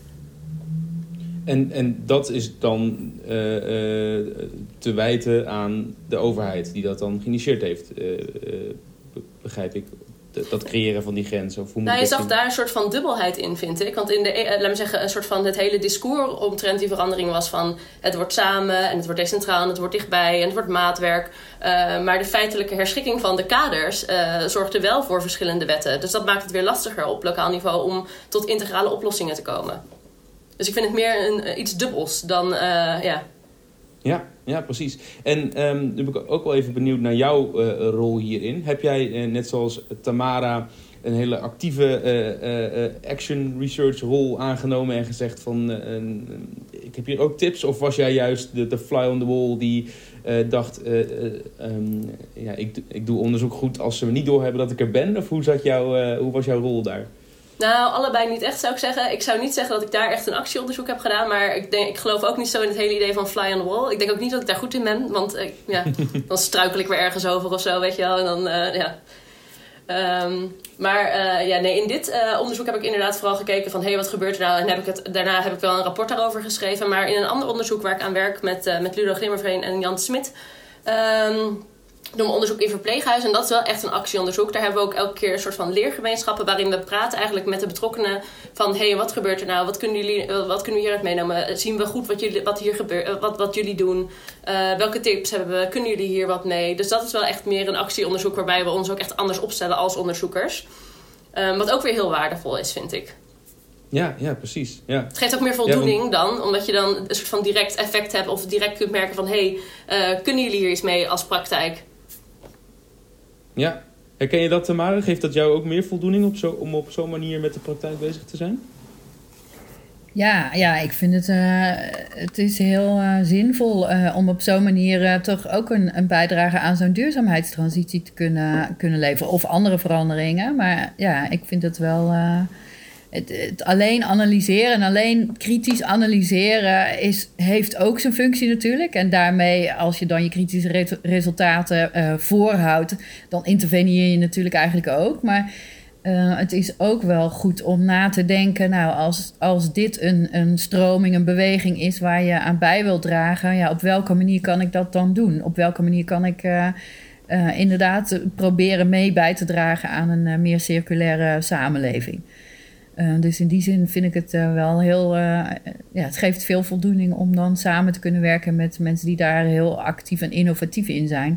En, en dat is dan uh, uh, te wijten aan de overheid die dat dan geïnitieerd heeft, uh, uh, begrijp ik. Dat creëren van die grenzen. Of hoe nou, je zag zien? daar een soort van dubbelheid in, vind ik. Want in de, eh, laat me zeggen, een soort van het hele discours omtrent die verandering was van het wordt samen en het wordt decentraal en het wordt dichtbij en het wordt maatwerk. Uh, maar de feitelijke herschikking van de kaders uh, zorgde wel voor verschillende wetten. Dus dat maakt het weer lastiger op lokaal niveau om tot integrale oplossingen te komen. Dus ik vind het meer een, uh, iets dubbels dan, uh, ja... Ja, ja, precies. En um, nu ben ik ook wel even benieuwd naar jouw uh, rol hierin. Heb jij, uh, net zoals Tamara, een hele actieve uh, uh, action research rol aangenomen en gezegd van, uh, uh, ik heb hier ook tips? Of was jij juist de, de fly on the wall die uh, dacht, uh, uh, um, ja, ik, ik doe onderzoek goed als ze me niet doorhebben dat ik er ben? Of hoe, zat jouw, uh, hoe was jouw rol daar? Nou, allebei niet echt zou ik zeggen. Ik zou niet zeggen dat ik daar echt een actieonderzoek heb gedaan. Maar ik, denk, ik geloof ook niet zo in het hele idee van fly on the wall. Ik denk ook niet dat ik daar goed in ben. Want uh, ja, dan struikel ik weer ergens over of zo, weet je wel. En dan, uh, ja... Um, maar uh, ja, nee, in dit uh, onderzoek heb ik inderdaad vooral gekeken van... hé, hey, wat gebeurt er nou? En heb ik het, daarna heb ik wel een rapport daarover geschreven. Maar in een ander onderzoek waar ik aan werk met, uh, met Ludo Glimmerveen en Jan Smit... Um, doen we onderzoek in verpleeghuizen. En dat is wel echt een actieonderzoek. Daar hebben we ook elke keer een soort van leergemeenschappen... waarin we praten eigenlijk met de betrokkenen van... hé, hey, wat gebeurt er nou? Wat kunnen, jullie, wat kunnen we hieruit meenemen? Zien we goed wat jullie, wat hier gebeurt, wat, wat jullie doen? Uh, welke tips hebben we? Kunnen jullie hier wat mee? Dus dat is wel echt meer een actieonderzoek... waarbij we ons ook echt anders opstellen als onderzoekers. Um, wat ook weer heel waardevol is, vind ik. Ja, ja, precies. Ja. Het geeft ook meer voldoening ja, want... dan, omdat je dan een soort van direct effect hebt... of direct kunt merken van... hé, hey, uh, kunnen jullie hier iets mee als praktijk? Ja, herken je dat, Tamara? Geeft dat jou ook meer voldoening op zo, om op zo'n manier met de praktijk bezig te zijn? Ja, ja, ik vind het, uh, het is heel uh, zinvol uh, om op zo'n manier uh, toch ook een, een bijdrage aan zo'n duurzaamheidstransitie te kunnen, kunnen leveren. Of andere veranderingen. Maar ja, ik vind het wel... Uh, het, het alleen analyseren en alleen kritisch analyseren is, heeft ook zijn functie natuurlijk. En daarmee, als je dan je kritische re- resultaten uh, voorhoudt, dan interveneer je natuurlijk eigenlijk ook. Maar uh, het is ook wel goed om na te denken, nou, als, als dit een, een stroming, een beweging is waar je aan bij wilt dragen, ja, op welke manier kan ik dat dan doen? Op welke manier kan ik uh, uh, inderdaad proberen mee bij te dragen aan een uh, meer circulaire samenleving? Uh, dus in die zin vind ik het uh, wel heel... Uh, ja, het geeft veel voldoening om dan samen te kunnen werken met mensen die daar heel actief en innovatief in zijn.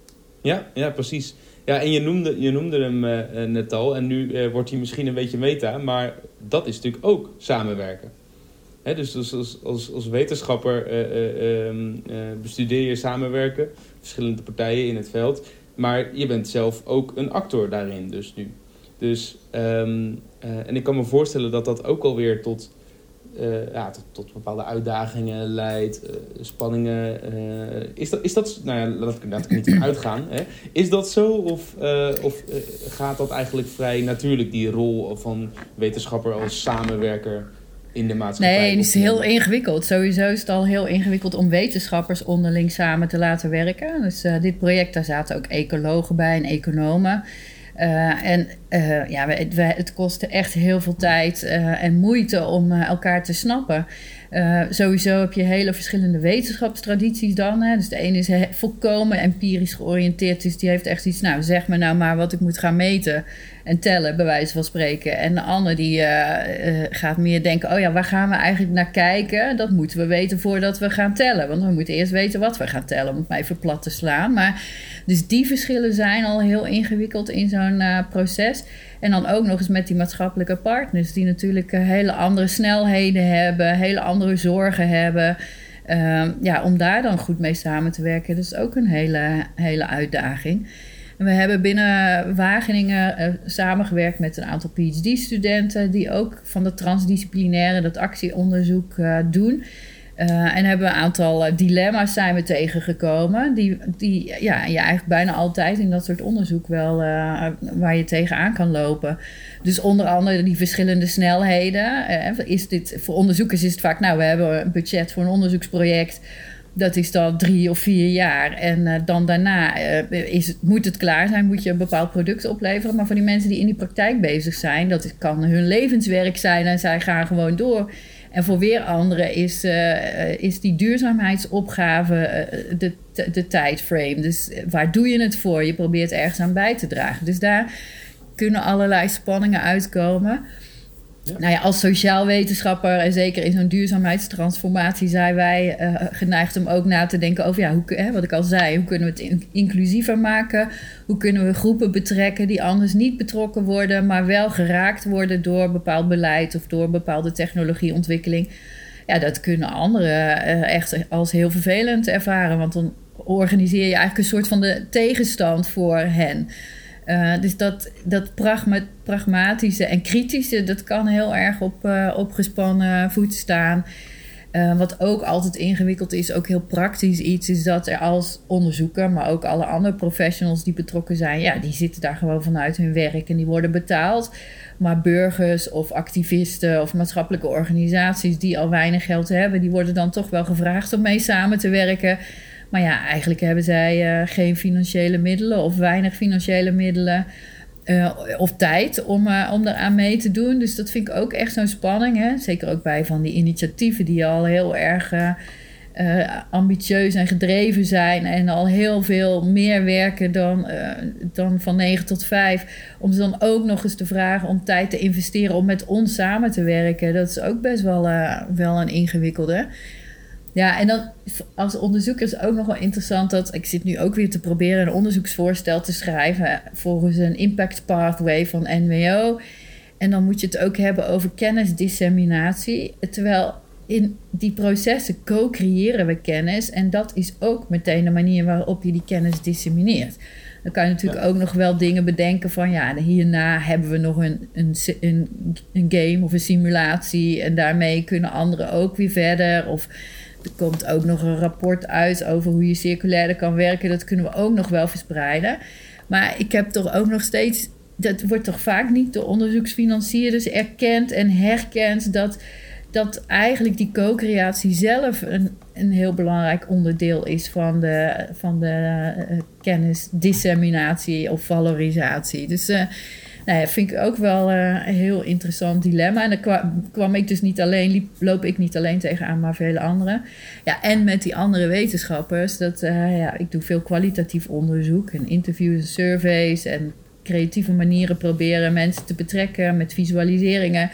Ja, ja, precies. Ja, en je noemde, je noemde hem uh, net al en nu uh, wordt hij misschien een beetje meta, maar dat is natuurlijk ook samenwerken. Hè, dus als, als, als, als wetenschapper uh, uh, uh, bestudeer je samenwerken, verschillende partijen in het veld, maar je bent zelf ook een actor daarin dus nu. Dus, um, uh, en ik kan me voorstellen dat dat ook alweer tot, uh, ja, tot, tot bepaalde uitdagingen leidt, uh, spanningen. Uh, is, dat, is dat, nou ja, laat ik, laat ik niet van uitgaan. Hè? Is dat zo of, uh, of uh, gaat dat eigenlijk vrij natuurlijk, die rol van wetenschapper als samenwerker in de maatschappij? Nee, het is heel ingewikkeld. Sowieso is het al heel ingewikkeld om wetenschappers onderling samen te laten werken. Dus uh, dit project, daar zaten ook ecologen bij en economen. Uh, en uh, ja, het, het kostte echt heel veel tijd uh, en moeite om uh, elkaar te snappen. Uh, sowieso heb je hele verschillende wetenschapstradities dan. Hè. Dus de ene is he- volkomen empirisch georiënteerd. Dus die heeft echt iets, nou zeg me nou maar wat ik moet gaan meten en tellen, bij wijze van spreken. En de ander die uh, uh, gaat meer denken, oh ja, waar gaan we eigenlijk naar kijken? Dat moeten we weten voordat we gaan tellen. Want we moeten eerst weten wat we gaan tellen, om het maar even plat te slaan. Maar dus die verschillen zijn al heel ingewikkeld in zo'n uh, proces. En dan ook nog eens met die maatschappelijke partners, die natuurlijk uh, hele andere snelheden hebben, hele andere zorgen hebben. Uh, ja, om daar dan goed mee samen te werken, dat is ook een hele, hele uitdaging. En we hebben binnen Wageningen uh, samengewerkt met een aantal P H D-studenten die ook van dat transdisciplinaire, dat actieonderzoek uh, doen. Uh, en hebben een aantal uh, dilemma's zijn we tegengekomen die, die ja, je eigenlijk bijna altijd in dat soort onderzoek wel uh, waar je tegenaan kan lopen. Dus onder andere die verschillende snelheden. Uh, is dit, voor onderzoekers is het vaak, nou, we hebben een budget voor een onderzoeksproject. Dat is dan drie of vier jaar. En uh, dan daarna uh, is het, moet het klaar zijn, moet je een bepaald product opleveren. Maar voor die mensen die in die praktijk bezig zijn, dat kan hun levenswerk zijn en zij gaan gewoon door. En voor weer anderen is, uh, is die duurzaamheidsopgave uh, de, de, de tijdframe. Dus waar doe je het voor? Je probeert ergens aan bij te dragen. Dus daar kunnen allerlei spanningen uitkomen. Ja. Nou ja, als sociaal wetenschapper en zeker in zo'n duurzaamheidstransformatie zijn wij uh, geneigd om ook na te denken over, ja, hoe, hè, wat ik al zei, hoe kunnen we het in, inclusiever maken? Hoe kunnen we groepen betrekken die anders niet betrokken worden, maar wel geraakt worden door bepaald beleid of door bepaalde technologieontwikkeling? Ja, dat kunnen anderen uh, echt als heel vervelend ervaren, want dan organiseer je eigenlijk een soort van de tegenstand voor hen. Uh, dus dat, dat pragma- pragmatische en kritische, dat kan heel erg op, uh, op gespannen voet staan. Uh, wat ook altijd ingewikkeld is, ook heel praktisch iets, is dat er als onderzoeker, maar ook alle andere professionals die betrokken zijn, ja, die zitten daar gewoon vanuit hun werk en die worden betaald. Maar burgers of activisten of maatschappelijke organisaties die al weinig geld hebben, die worden dan toch wel gevraagd om mee samen te werken. Maar ja, eigenlijk hebben zij uh, geen financiële middelen of weinig financiële middelen. Uh, of tijd om, uh, om eraan mee te doen. Dus dat vind ik ook echt zo'n spanning. Hè? Zeker ook bij van die initiatieven die al heel erg uh, uh, ambitieus en gedreven zijn. En al heel veel meer werken dan, uh, dan van negen tot vijf. Om ze dan ook nog eens te vragen om tijd te investeren om met ons samen te werken. Dat is ook best wel, uh, wel een ingewikkelde. Ja, en dan als onderzoeker is ook nog wel interessant dat ik zit nu ook weer te proberen een onderzoeksvoorstel te schrijven volgens een impact pathway van N W O. En dan moet je het ook hebben over kennisdisseminatie. Terwijl in die processen co-creëren we kennis en dat is ook meteen de manier waarop je die kennis dissemineert. Dan kan je natuurlijk ja. ook nog wel dingen bedenken van ja, hierna hebben we nog een, een, een, een game of een simulatie en daarmee kunnen anderen ook weer verder. Of er komt ook nog een rapport uit over hoe je circulairder kan werken. Dat kunnen we ook nog wel verspreiden. Maar ik heb toch ook nog steeds, dat wordt toch vaak niet door onderzoeksfinancierders erkend en herkend dat, dat eigenlijk die co-creatie zelf een, een heel belangrijk onderdeel is van de, van de uh, kennisdisseminatie of valorisatie. Dus uh, nou ja, vind ik ook wel uh, een heel interessant dilemma. En daar kwam, kwam ik dus niet alleen, liep, loop ik niet alleen tegenaan, maar vele anderen. Ja, en met die andere wetenschappers, dat uh, ja, ik doe veel kwalitatief onderzoek en interviews en surveys en creatieve manieren proberen mensen te betrekken met visualiseringen.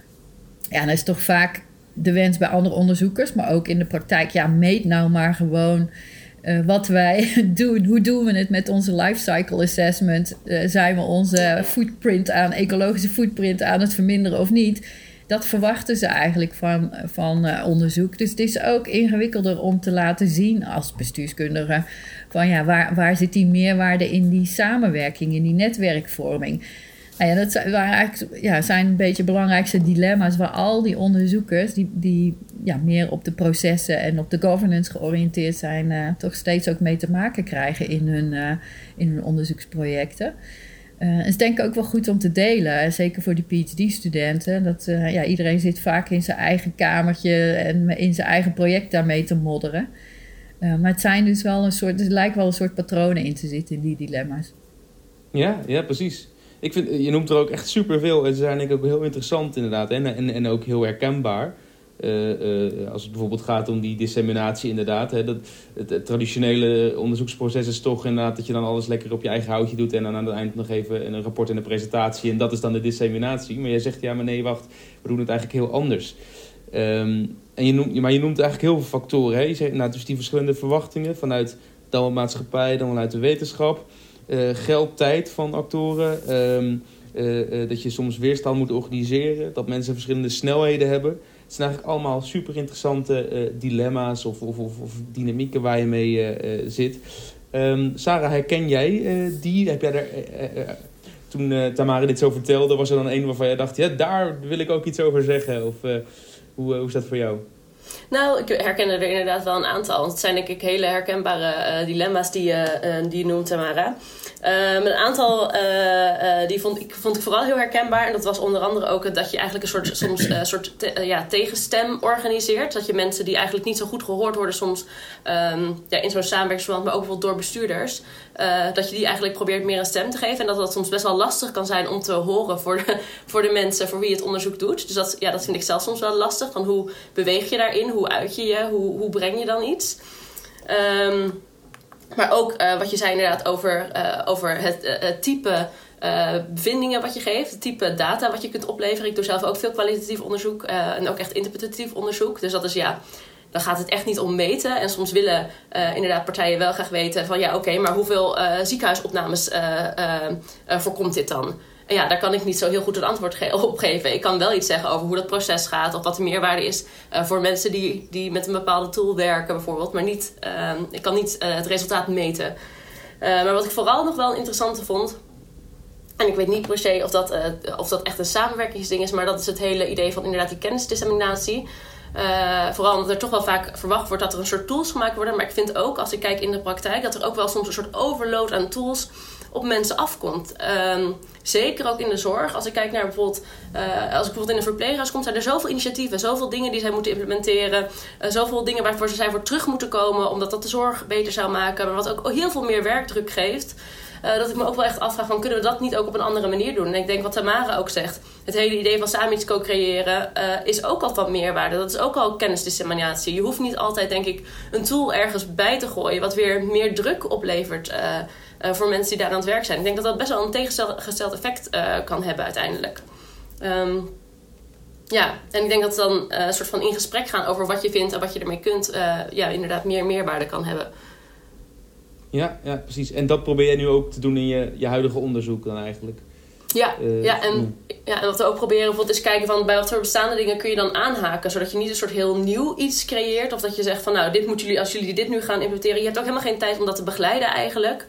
Ja, dan is toch vaak de wens bij andere onderzoekers, maar ook in de praktijk, ja, meet nou maar gewoon Uh, wat wij doen. Hoe doen we het met onze lifecycle assessment? Uh, zijn we onze footprint aan, ecologische footprint aan het verminderen of niet? Dat verwachten ze eigenlijk van, van uh, onderzoek. Dus het is ook ingewikkelder om te laten zien als bestuurskundige van ja, waar, waar zit die meerwaarde in die samenwerking, in die netwerkvorming? Nou ja, dat zijn, eigenlijk, ja, zijn een beetje belangrijkste dilemma's waar al die onderzoekers die, die ja, meer op de processen en op de governance georiënteerd zijn, uh, toch steeds ook mee te maken krijgen in hun, uh, in hun onderzoeksprojecten. Uh, het is denk ik ook wel goed om te delen, zeker voor die P H D-studenten. Dat uh, ja, iedereen zit vaak in zijn eigen kamertje en in zijn eigen project daarmee te modderen. Uh, maar het zijn dus wel een soort, er lijkt wel een soort patronen in te zitten in die dilemma's. Ja, ja, precies. Ik vind, je noemt er ook echt superveel. En ze zijn denk ik ook heel interessant inderdaad. En, en, en ook heel herkenbaar. Uh, uh, als het bijvoorbeeld gaat om die disseminatie inderdaad. Hè, dat, het, het traditionele onderzoeksproces is toch inderdaad dat je dan alles lekker op je eigen houtje doet. En dan aan het eind nog even een rapport en een presentatie. En dat is dan de disseminatie. Maar jij zegt ja, maar nee, wacht. We doen het eigenlijk heel anders. Um, en je noemt, maar je noemt eigenlijk heel veel factoren. Hè? Je zegt, nou, dus die verschillende verwachtingen vanuit dan de maatschappij, dan vanuit de wetenschap. Uh, geld, tijd van actoren. Um, uh, uh, dat je soms weerstand moet organiseren. Dat mensen verschillende snelheden hebben. Het zijn eigenlijk allemaal super interessante uh, dilemma's of, of, of, of dynamieken waar je mee uh, uh, zit. Um, Sarah, herken jij uh, die? Heb jij daar, uh, uh, toen uh, Tamara dit zo vertelde, was er dan een waarvan jij dacht, ja, daar wil ik ook iets over zeggen? Of uh, hoe, uh, hoe is dat voor jou? Nou, ik herken er inderdaad wel een aantal. Het zijn denk ik hele herkenbare uh, dilemma's die, uh, uh, die je noemt, Tamara. Um, een aantal uh, uh, die vond ik, vond ik vooral heel herkenbaar. En dat was onder andere ook dat je eigenlijk een soort, soms, uh, soort te, uh, ja, tegenstem organiseert. Dat je mensen die eigenlijk niet zo goed gehoord worden soms um, ja, in zo'n samenwerkingsverband, maar ook bijvoorbeeld door bestuurders. Uh, dat je die eigenlijk probeert meer een stem te geven. En dat dat soms best wel lastig kan zijn om te horen voor de, voor de mensen voor wie je het onderzoek doet. Dus dat, ja, dat vind ik zelf soms wel lastig. Van hoe beweeg je daarin? Hoe uit je je? Hoe, hoe breng je dan iets? Um, maar ook uh, wat je zei inderdaad over, uh, over het, uh, het type uh, bevindingen wat je geeft. Het type data wat je kunt opleveren. Ik doe zelf ook veel kwalitatief onderzoek. Uh, en ook echt interpretatief onderzoek. Dus dat is ja... Dan gaat het echt niet om meten. En soms willen uh, inderdaad partijen wel graag weten van ja, oké, okay, maar hoeveel uh, ziekenhuisopnames uh, uh, uh, voorkomt dit dan? En ja, daar kan ik niet zo heel goed het antwoord ge- op geven. Ik kan wel iets zeggen over hoe dat proces gaat of wat de meerwaarde is uh, voor mensen die, die met een bepaalde tool werken bijvoorbeeld. Maar niet, uh, ik kan niet uh, het resultaat meten. Uh, maar wat ik vooral nog wel een interessante vond, en ik weet niet per se of dat, uh, of dat echt een samenwerkingsding is, maar dat is het hele idee van inderdaad die kennisdisseminatie. Uh, vooral omdat er toch wel vaak verwacht wordt dat er een soort tools gemaakt worden. Maar ik vind ook, als ik kijk in de praktijk, dat er ook wel soms een soort overload aan tools op mensen afkomt. Um, zeker ook in de zorg. Als ik kijk naar bijvoorbeeld, uh, als ik bijvoorbeeld in een verpleeghuis kom, zijn er zoveel initiatieven, zoveel dingen die zij moeten implementeren, uh, zoveel dingen waarvoor ze zijn voor terug moeten komen, omdat dat de zorg beter zou maken, maar wat ook heel veel meer werkdruk geeft. Uh, dat ik me ook wel echt afvraag van, kunnen we dat niet ook op een andere manier doen? En ik denk wat Tamara ook zegt, het hele idee van samen iets co-creëren uh, is ook al van meerwaarde. Dat is ook al kennisdisseminatie. Je hoeft niet altijd, denk ik, een tool ergens bij te gooien wat weer meer druk oplevert uh, uh, voor mensen die daar aan het werk zijn. Ik denk dat dat best wel een tegengesteld effect uh, kan hebben uiteindelijk. Um, ja, en ik denk dat dan uh, een soort van in gesprek gaan over wat je vindt en wat je ermee kunt, uh, ja, inderdaad meer meerwaarde kan hebben. Ja, ja, precies. En dat probeer je nu ook te doen in je, je huidige onderzoek dan eigenlijk? Ja, uh, ja, en, ja, en wat we ook proberen bijvoorbeeld is kijken van bij wat voor bestaande dingen kun je dan aanhaken, zodat je niet een soort heel nieuw iets creëert of dat je zegt van nou, dit moeten jullie, als jullie dit nu gaan implementeren, je hebt ook helemaal geen tijd om dat te begeleiden eigenlijk.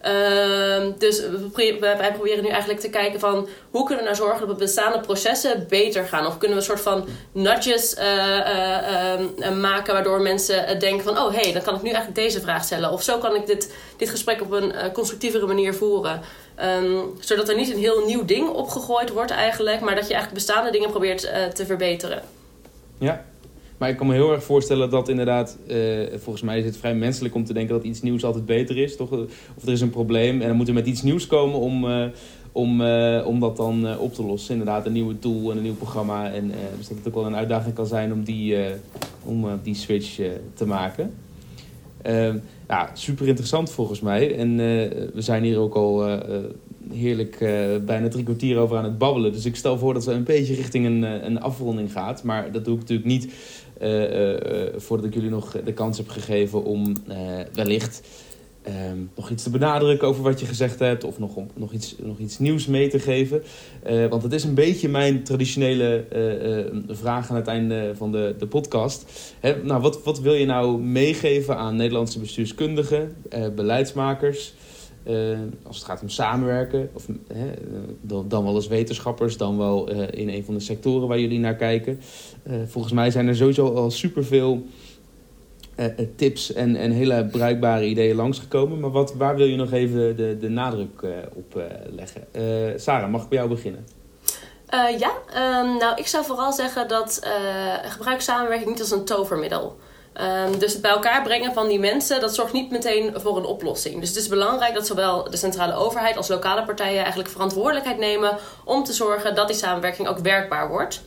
Uh, dus wij proberen nu eigenlijk te kijken van hoe kunnen we nou zorgen dat de bestaande processen beter gaan? Of kunnen we een soort van nudges uh, uh, uh, maken waardoor mensen denken van oh hé, hey, dan kan ik nu eigenlijk deze vraag stellen. Of zo kan ik dit, dit gesprek op een uh, constructievere manier voeren. Um, zodat er niet een heel nieuw ding opgegooid wordt eigenlijk, maar dat je eigenlijk bestaande dingen probeert uh, te verbeteren. Ja. Maar ik kan me heel erg voorstellen dat inderdaad, uh, volgens mij is het vrij menselijk om te denken dat iets nieuws altijd beter is. Toch? Of er is een probleem en dan moet er met iets nieuws komen om, uh, om, uh, om dat dan uh, op te lossen. Inderdaad, een nieuwe tool en een nieuw programma. En uh, dus dat het ook wel een uitdaging kan zijn om die, uh, om, uh, die switch uh, te maken. Uh, ja, super interessant volgens mij. En uh, we zijn hier ook al uh, heerlijk uh, bijna drie kwartier over aan het babbelen. Dus ik stel voor dat we een beetje richting een, een afronding gaat. Maar dat doe ik natuurlijk niet uh, uh, voordat ik jullie nog de kans heb gegeven om uh, wellicht uh, nog iets te benadrukken over wat je gezegd hebt. Of nog, om, nog, iets, nog iets nieuws mee te geven. Uh, want het is een beetje mijn traditionele uh, uh, vraag aan het einde van de, de podcast. Hè, nou, wat, wat wil je nou meegeven aan Nederlandse bestuurskundigen, uh, beleidsmakers? Uh, als het gaat om samenwerken, of, uh, dan, dan wel als wetenschappers, dan wel uh, in een van de sectoren waar jullie naar kijken. Uh, volgens mij zijn er sowieso al superveel uh, tips en, en hele bruikbare ideeën langsgekomen. Maar wat, waar wil je nog even de, de nadruk uh, op uh, leggen? Uh, Sarah, mag ik bij jou beginnen? Uh, ja, um, nou ik zou vooral zeggen dat uh, gebruik samenwerking niet als een tovermiddel. Um, dus het bij elkaar brengen van die mensen, dat zorgt niet meteen voor een oplossing. Dus het is belangrijk dat zowel de centrale overheid als lokale partijen eigenlijk verantwoordelijkheid nemen om te zorgen dat die samenwerking ook werkbaar wordt.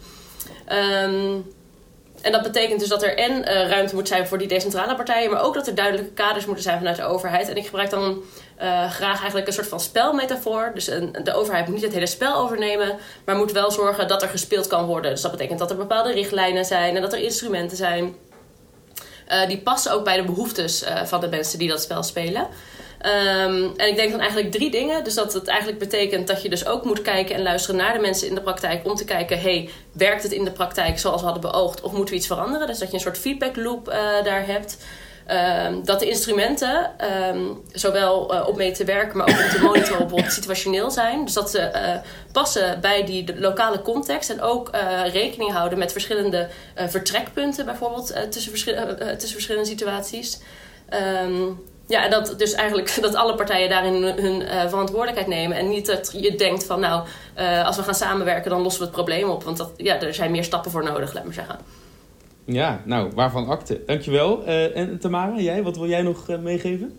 Um, en dat betekent dus dat er en uh, ruimte moet zijn voor die decentrale partijen, maar ook dat er duidelijke kaders moeten zijn vanuit de overheid. En ik gebruik dan uh, graag eigenlijk een soort van spelmetafoor. Dus een, de overheid moet niet het hele spel overnemen, maar moet wel zorgen dat er gespeeld kan worden. Dus dat betekent dat er bepaalde richtlijnen zijn en dat er instrumenten zijn. Uh, die passen ook bij de behoeftes uh, van de mensen die dat spel spelen. Um, en ik denk dan eigenlijk drie dingen. Dus dat het eigenlijk betekent dat je dus ook moet kijken en luisteren naar de mensen in de praktijk. Om te kijken, hey, werkt het in de praktijk zoals we hadden beoogd? Of moeten we iets veranderen? Dus dat je een soort feedback loop uh, daar hebt. Um, dat de instrumenten um, zowel uh, op mee te werken, maar ook om te monitoren bijvoorbeeld situationeel zijn. Dus dat ze uh, passen bij die de lokale context en ook uh, rekening houden met verschillende uh, vertrekpunten bijvoorbeeld uh, tussen, verschi- uh, tussen verschillende situaties. Um, ja, en dat dus eigenlijk dat alle partijen daarin hun, hun uh, verantwoordelijkheid nemen en niet dat je denkt van nou, uh, als we gaan samenwerken dan lossen we het probleem op. Want dat, ja, er zijn meer stappen voor nodig, laat maar zeggen. Ja, nou, waarvan akte. Dankjewel. Uh, en Tamara, jij, wat wil jij nog uh, meegeven?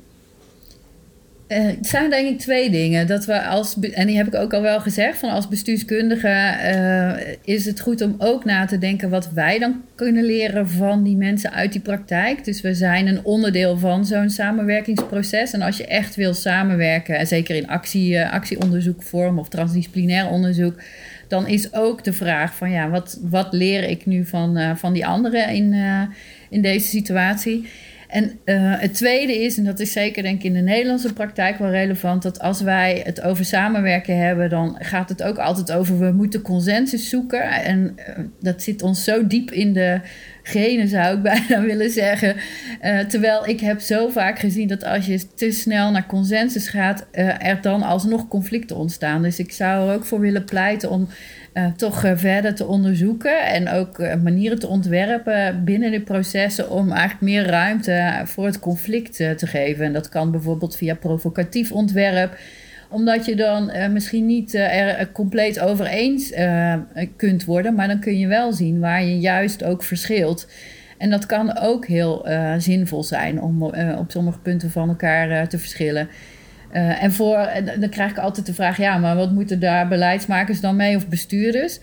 Uh, het zijn denk ik twee dingen. Dat we als, en die heb ik ook al wel gezegd, van als bestuurskundige uh, is het goed om ook na te denken wat wij dan kunnen leren van die mensen uit die praktijk. Dus we zijn een onderdeel van zo'n samenwerkingsproces. En als je echt wil samenwerken, en zeker in actie, uh, actieonderzoekvorm of transdisciplinair onderzoek, dan is ook de vraag van ja, wat, wat leer ik nu van, uh, van die anderen in, uh, in deze situatie? En uh, het tweede is, en dat is zeker denk ik in de Nederlandse praktijk wel relevant, dat als wij het over samenwerken hebben, dan gaat het ook altijd over we moeten consensus zoeken. En uh, dat zit ons zo diep in de, genen, zou ik bijna willen zeggen. Uh, terwijl ik heb zo vaak gezien dat als je te snel naar consensus gaat, uh, er dan alsnog conflicten ontstaan. Dus ik zou er ook voor willen pleiten om uh, toch uh, verder te onderzoeken en ook uh, manieren te ontwerpen binnen de processen om eigenlijk meer ruimte voor het conflict uh, te geven. En dat kan bijvoorbeeld via provocatief ontwerp, omdat je dan uh, misschien niet uh, er compleet over eens uh, kunt worden, maar dan kun je wel zien waar je juist ook verschilt. En dat kan ook heel uh, zinvol zijn om uh, op sommige punten van elkaar uh, te verschillen. Uh, en voor, uh, dan krijg ik altijd de vraag, ja, maar wat moeten daar beleidsmakers dan mee of bestuurders?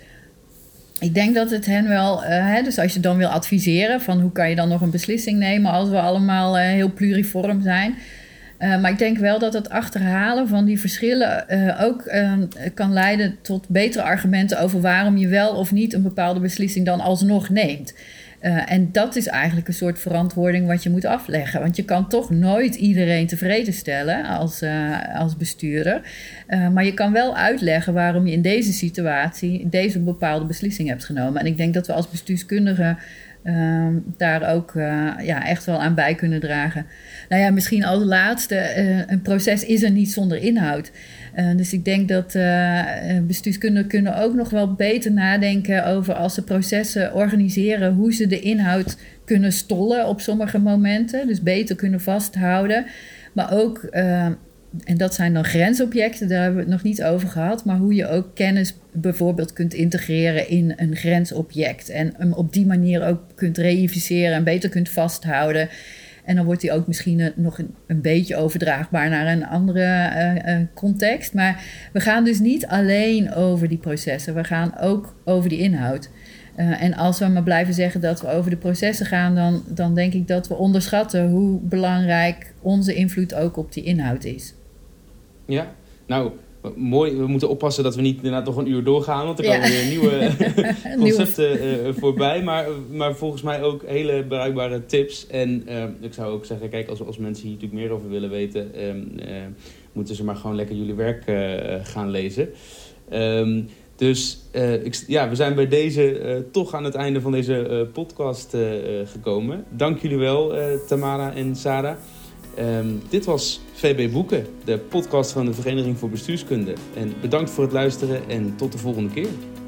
Ik denk dat het hen wel, uh, hè, dus als je dan wil adviseren van hoe kan je dan nog een beslissing nemen als we allemaal uh, heel pluriform zijn. Uh, maar ik denk wel dat het achterhalen van die verschillen uh, ook uh, kan leiden tot betere argumenten over waarom je wel of niet een bepaalde beslissing dan alsnog neemt. Uh, en dat is eigenlijk een soort verantwoording wat je moet afleggen. Want je kan toch nooit iedereen tevreden stellen als, uh, als bestuurder. Uh, maar je kan wel uitleggen waarom je in deze situatie deze bepaalde beslissing hebt genomen. En ik denk dat we als bestuurskundigen Uh, daar ook uh, ja, echt wel aan bij kunnen dragen. Nou ja, misschien als laatste, uh, een proces is er niet zonder inhoud. Uh, dus ik denk dat uh, bestuurskundigen kunnen ook nog wel beter nadenken over als ze processen organiseren, hoe ze de inhoud kunnen stollen op sommige momenten. Dus beter kunnen vasthouden. Maar ook, uh, en dat zijn dan grensobjecten, daar hebben we het nog niet over gehad, maar hoe je ook kennis bijvoorbeeld kunt integreren in een grensobject en hem op die manier ook kunt reificeren en beter kunt vasthouden. En dan wordt die ook misschien nog een, een beetje overdraagbaar naar een andere uh, uh, context. Maar we gaan dus niet alleen over die processen, we gaan ook over die inhoud. Uh, en als we maar blijven zeggen dat we over de processen gaan, dan, dan denk ik dat we onderschatten hoe belangrijk onze invloed ook op die inhoud is. Ja, nou, mooi. We moeten oppassen dat we niet inderdaad nog een uur doorgaan, want er komen ja. weer nieuwe concepten uh, voorbij. Maar, maar volgens mij ook hele bruikbare tips. En uh, ik zou ook zeggen, kijk, als, als mensen hier natuurlijk meer over willen weten, um, uh, moeten ze maar gewoon lekker jullie werk uh, gaan lezen. Um, dus uh, ik, ja, we zijn bij deze uh, toch aan het einde van deze uh, podcast uh, gekomen. Dank jullie wel, uh, Tamara en Sarah. Um, dit was V B Boeken, de podcast van de Vereniging voor Bestuurskunde. En bedankt voor het luisteren en tot de volgende keer.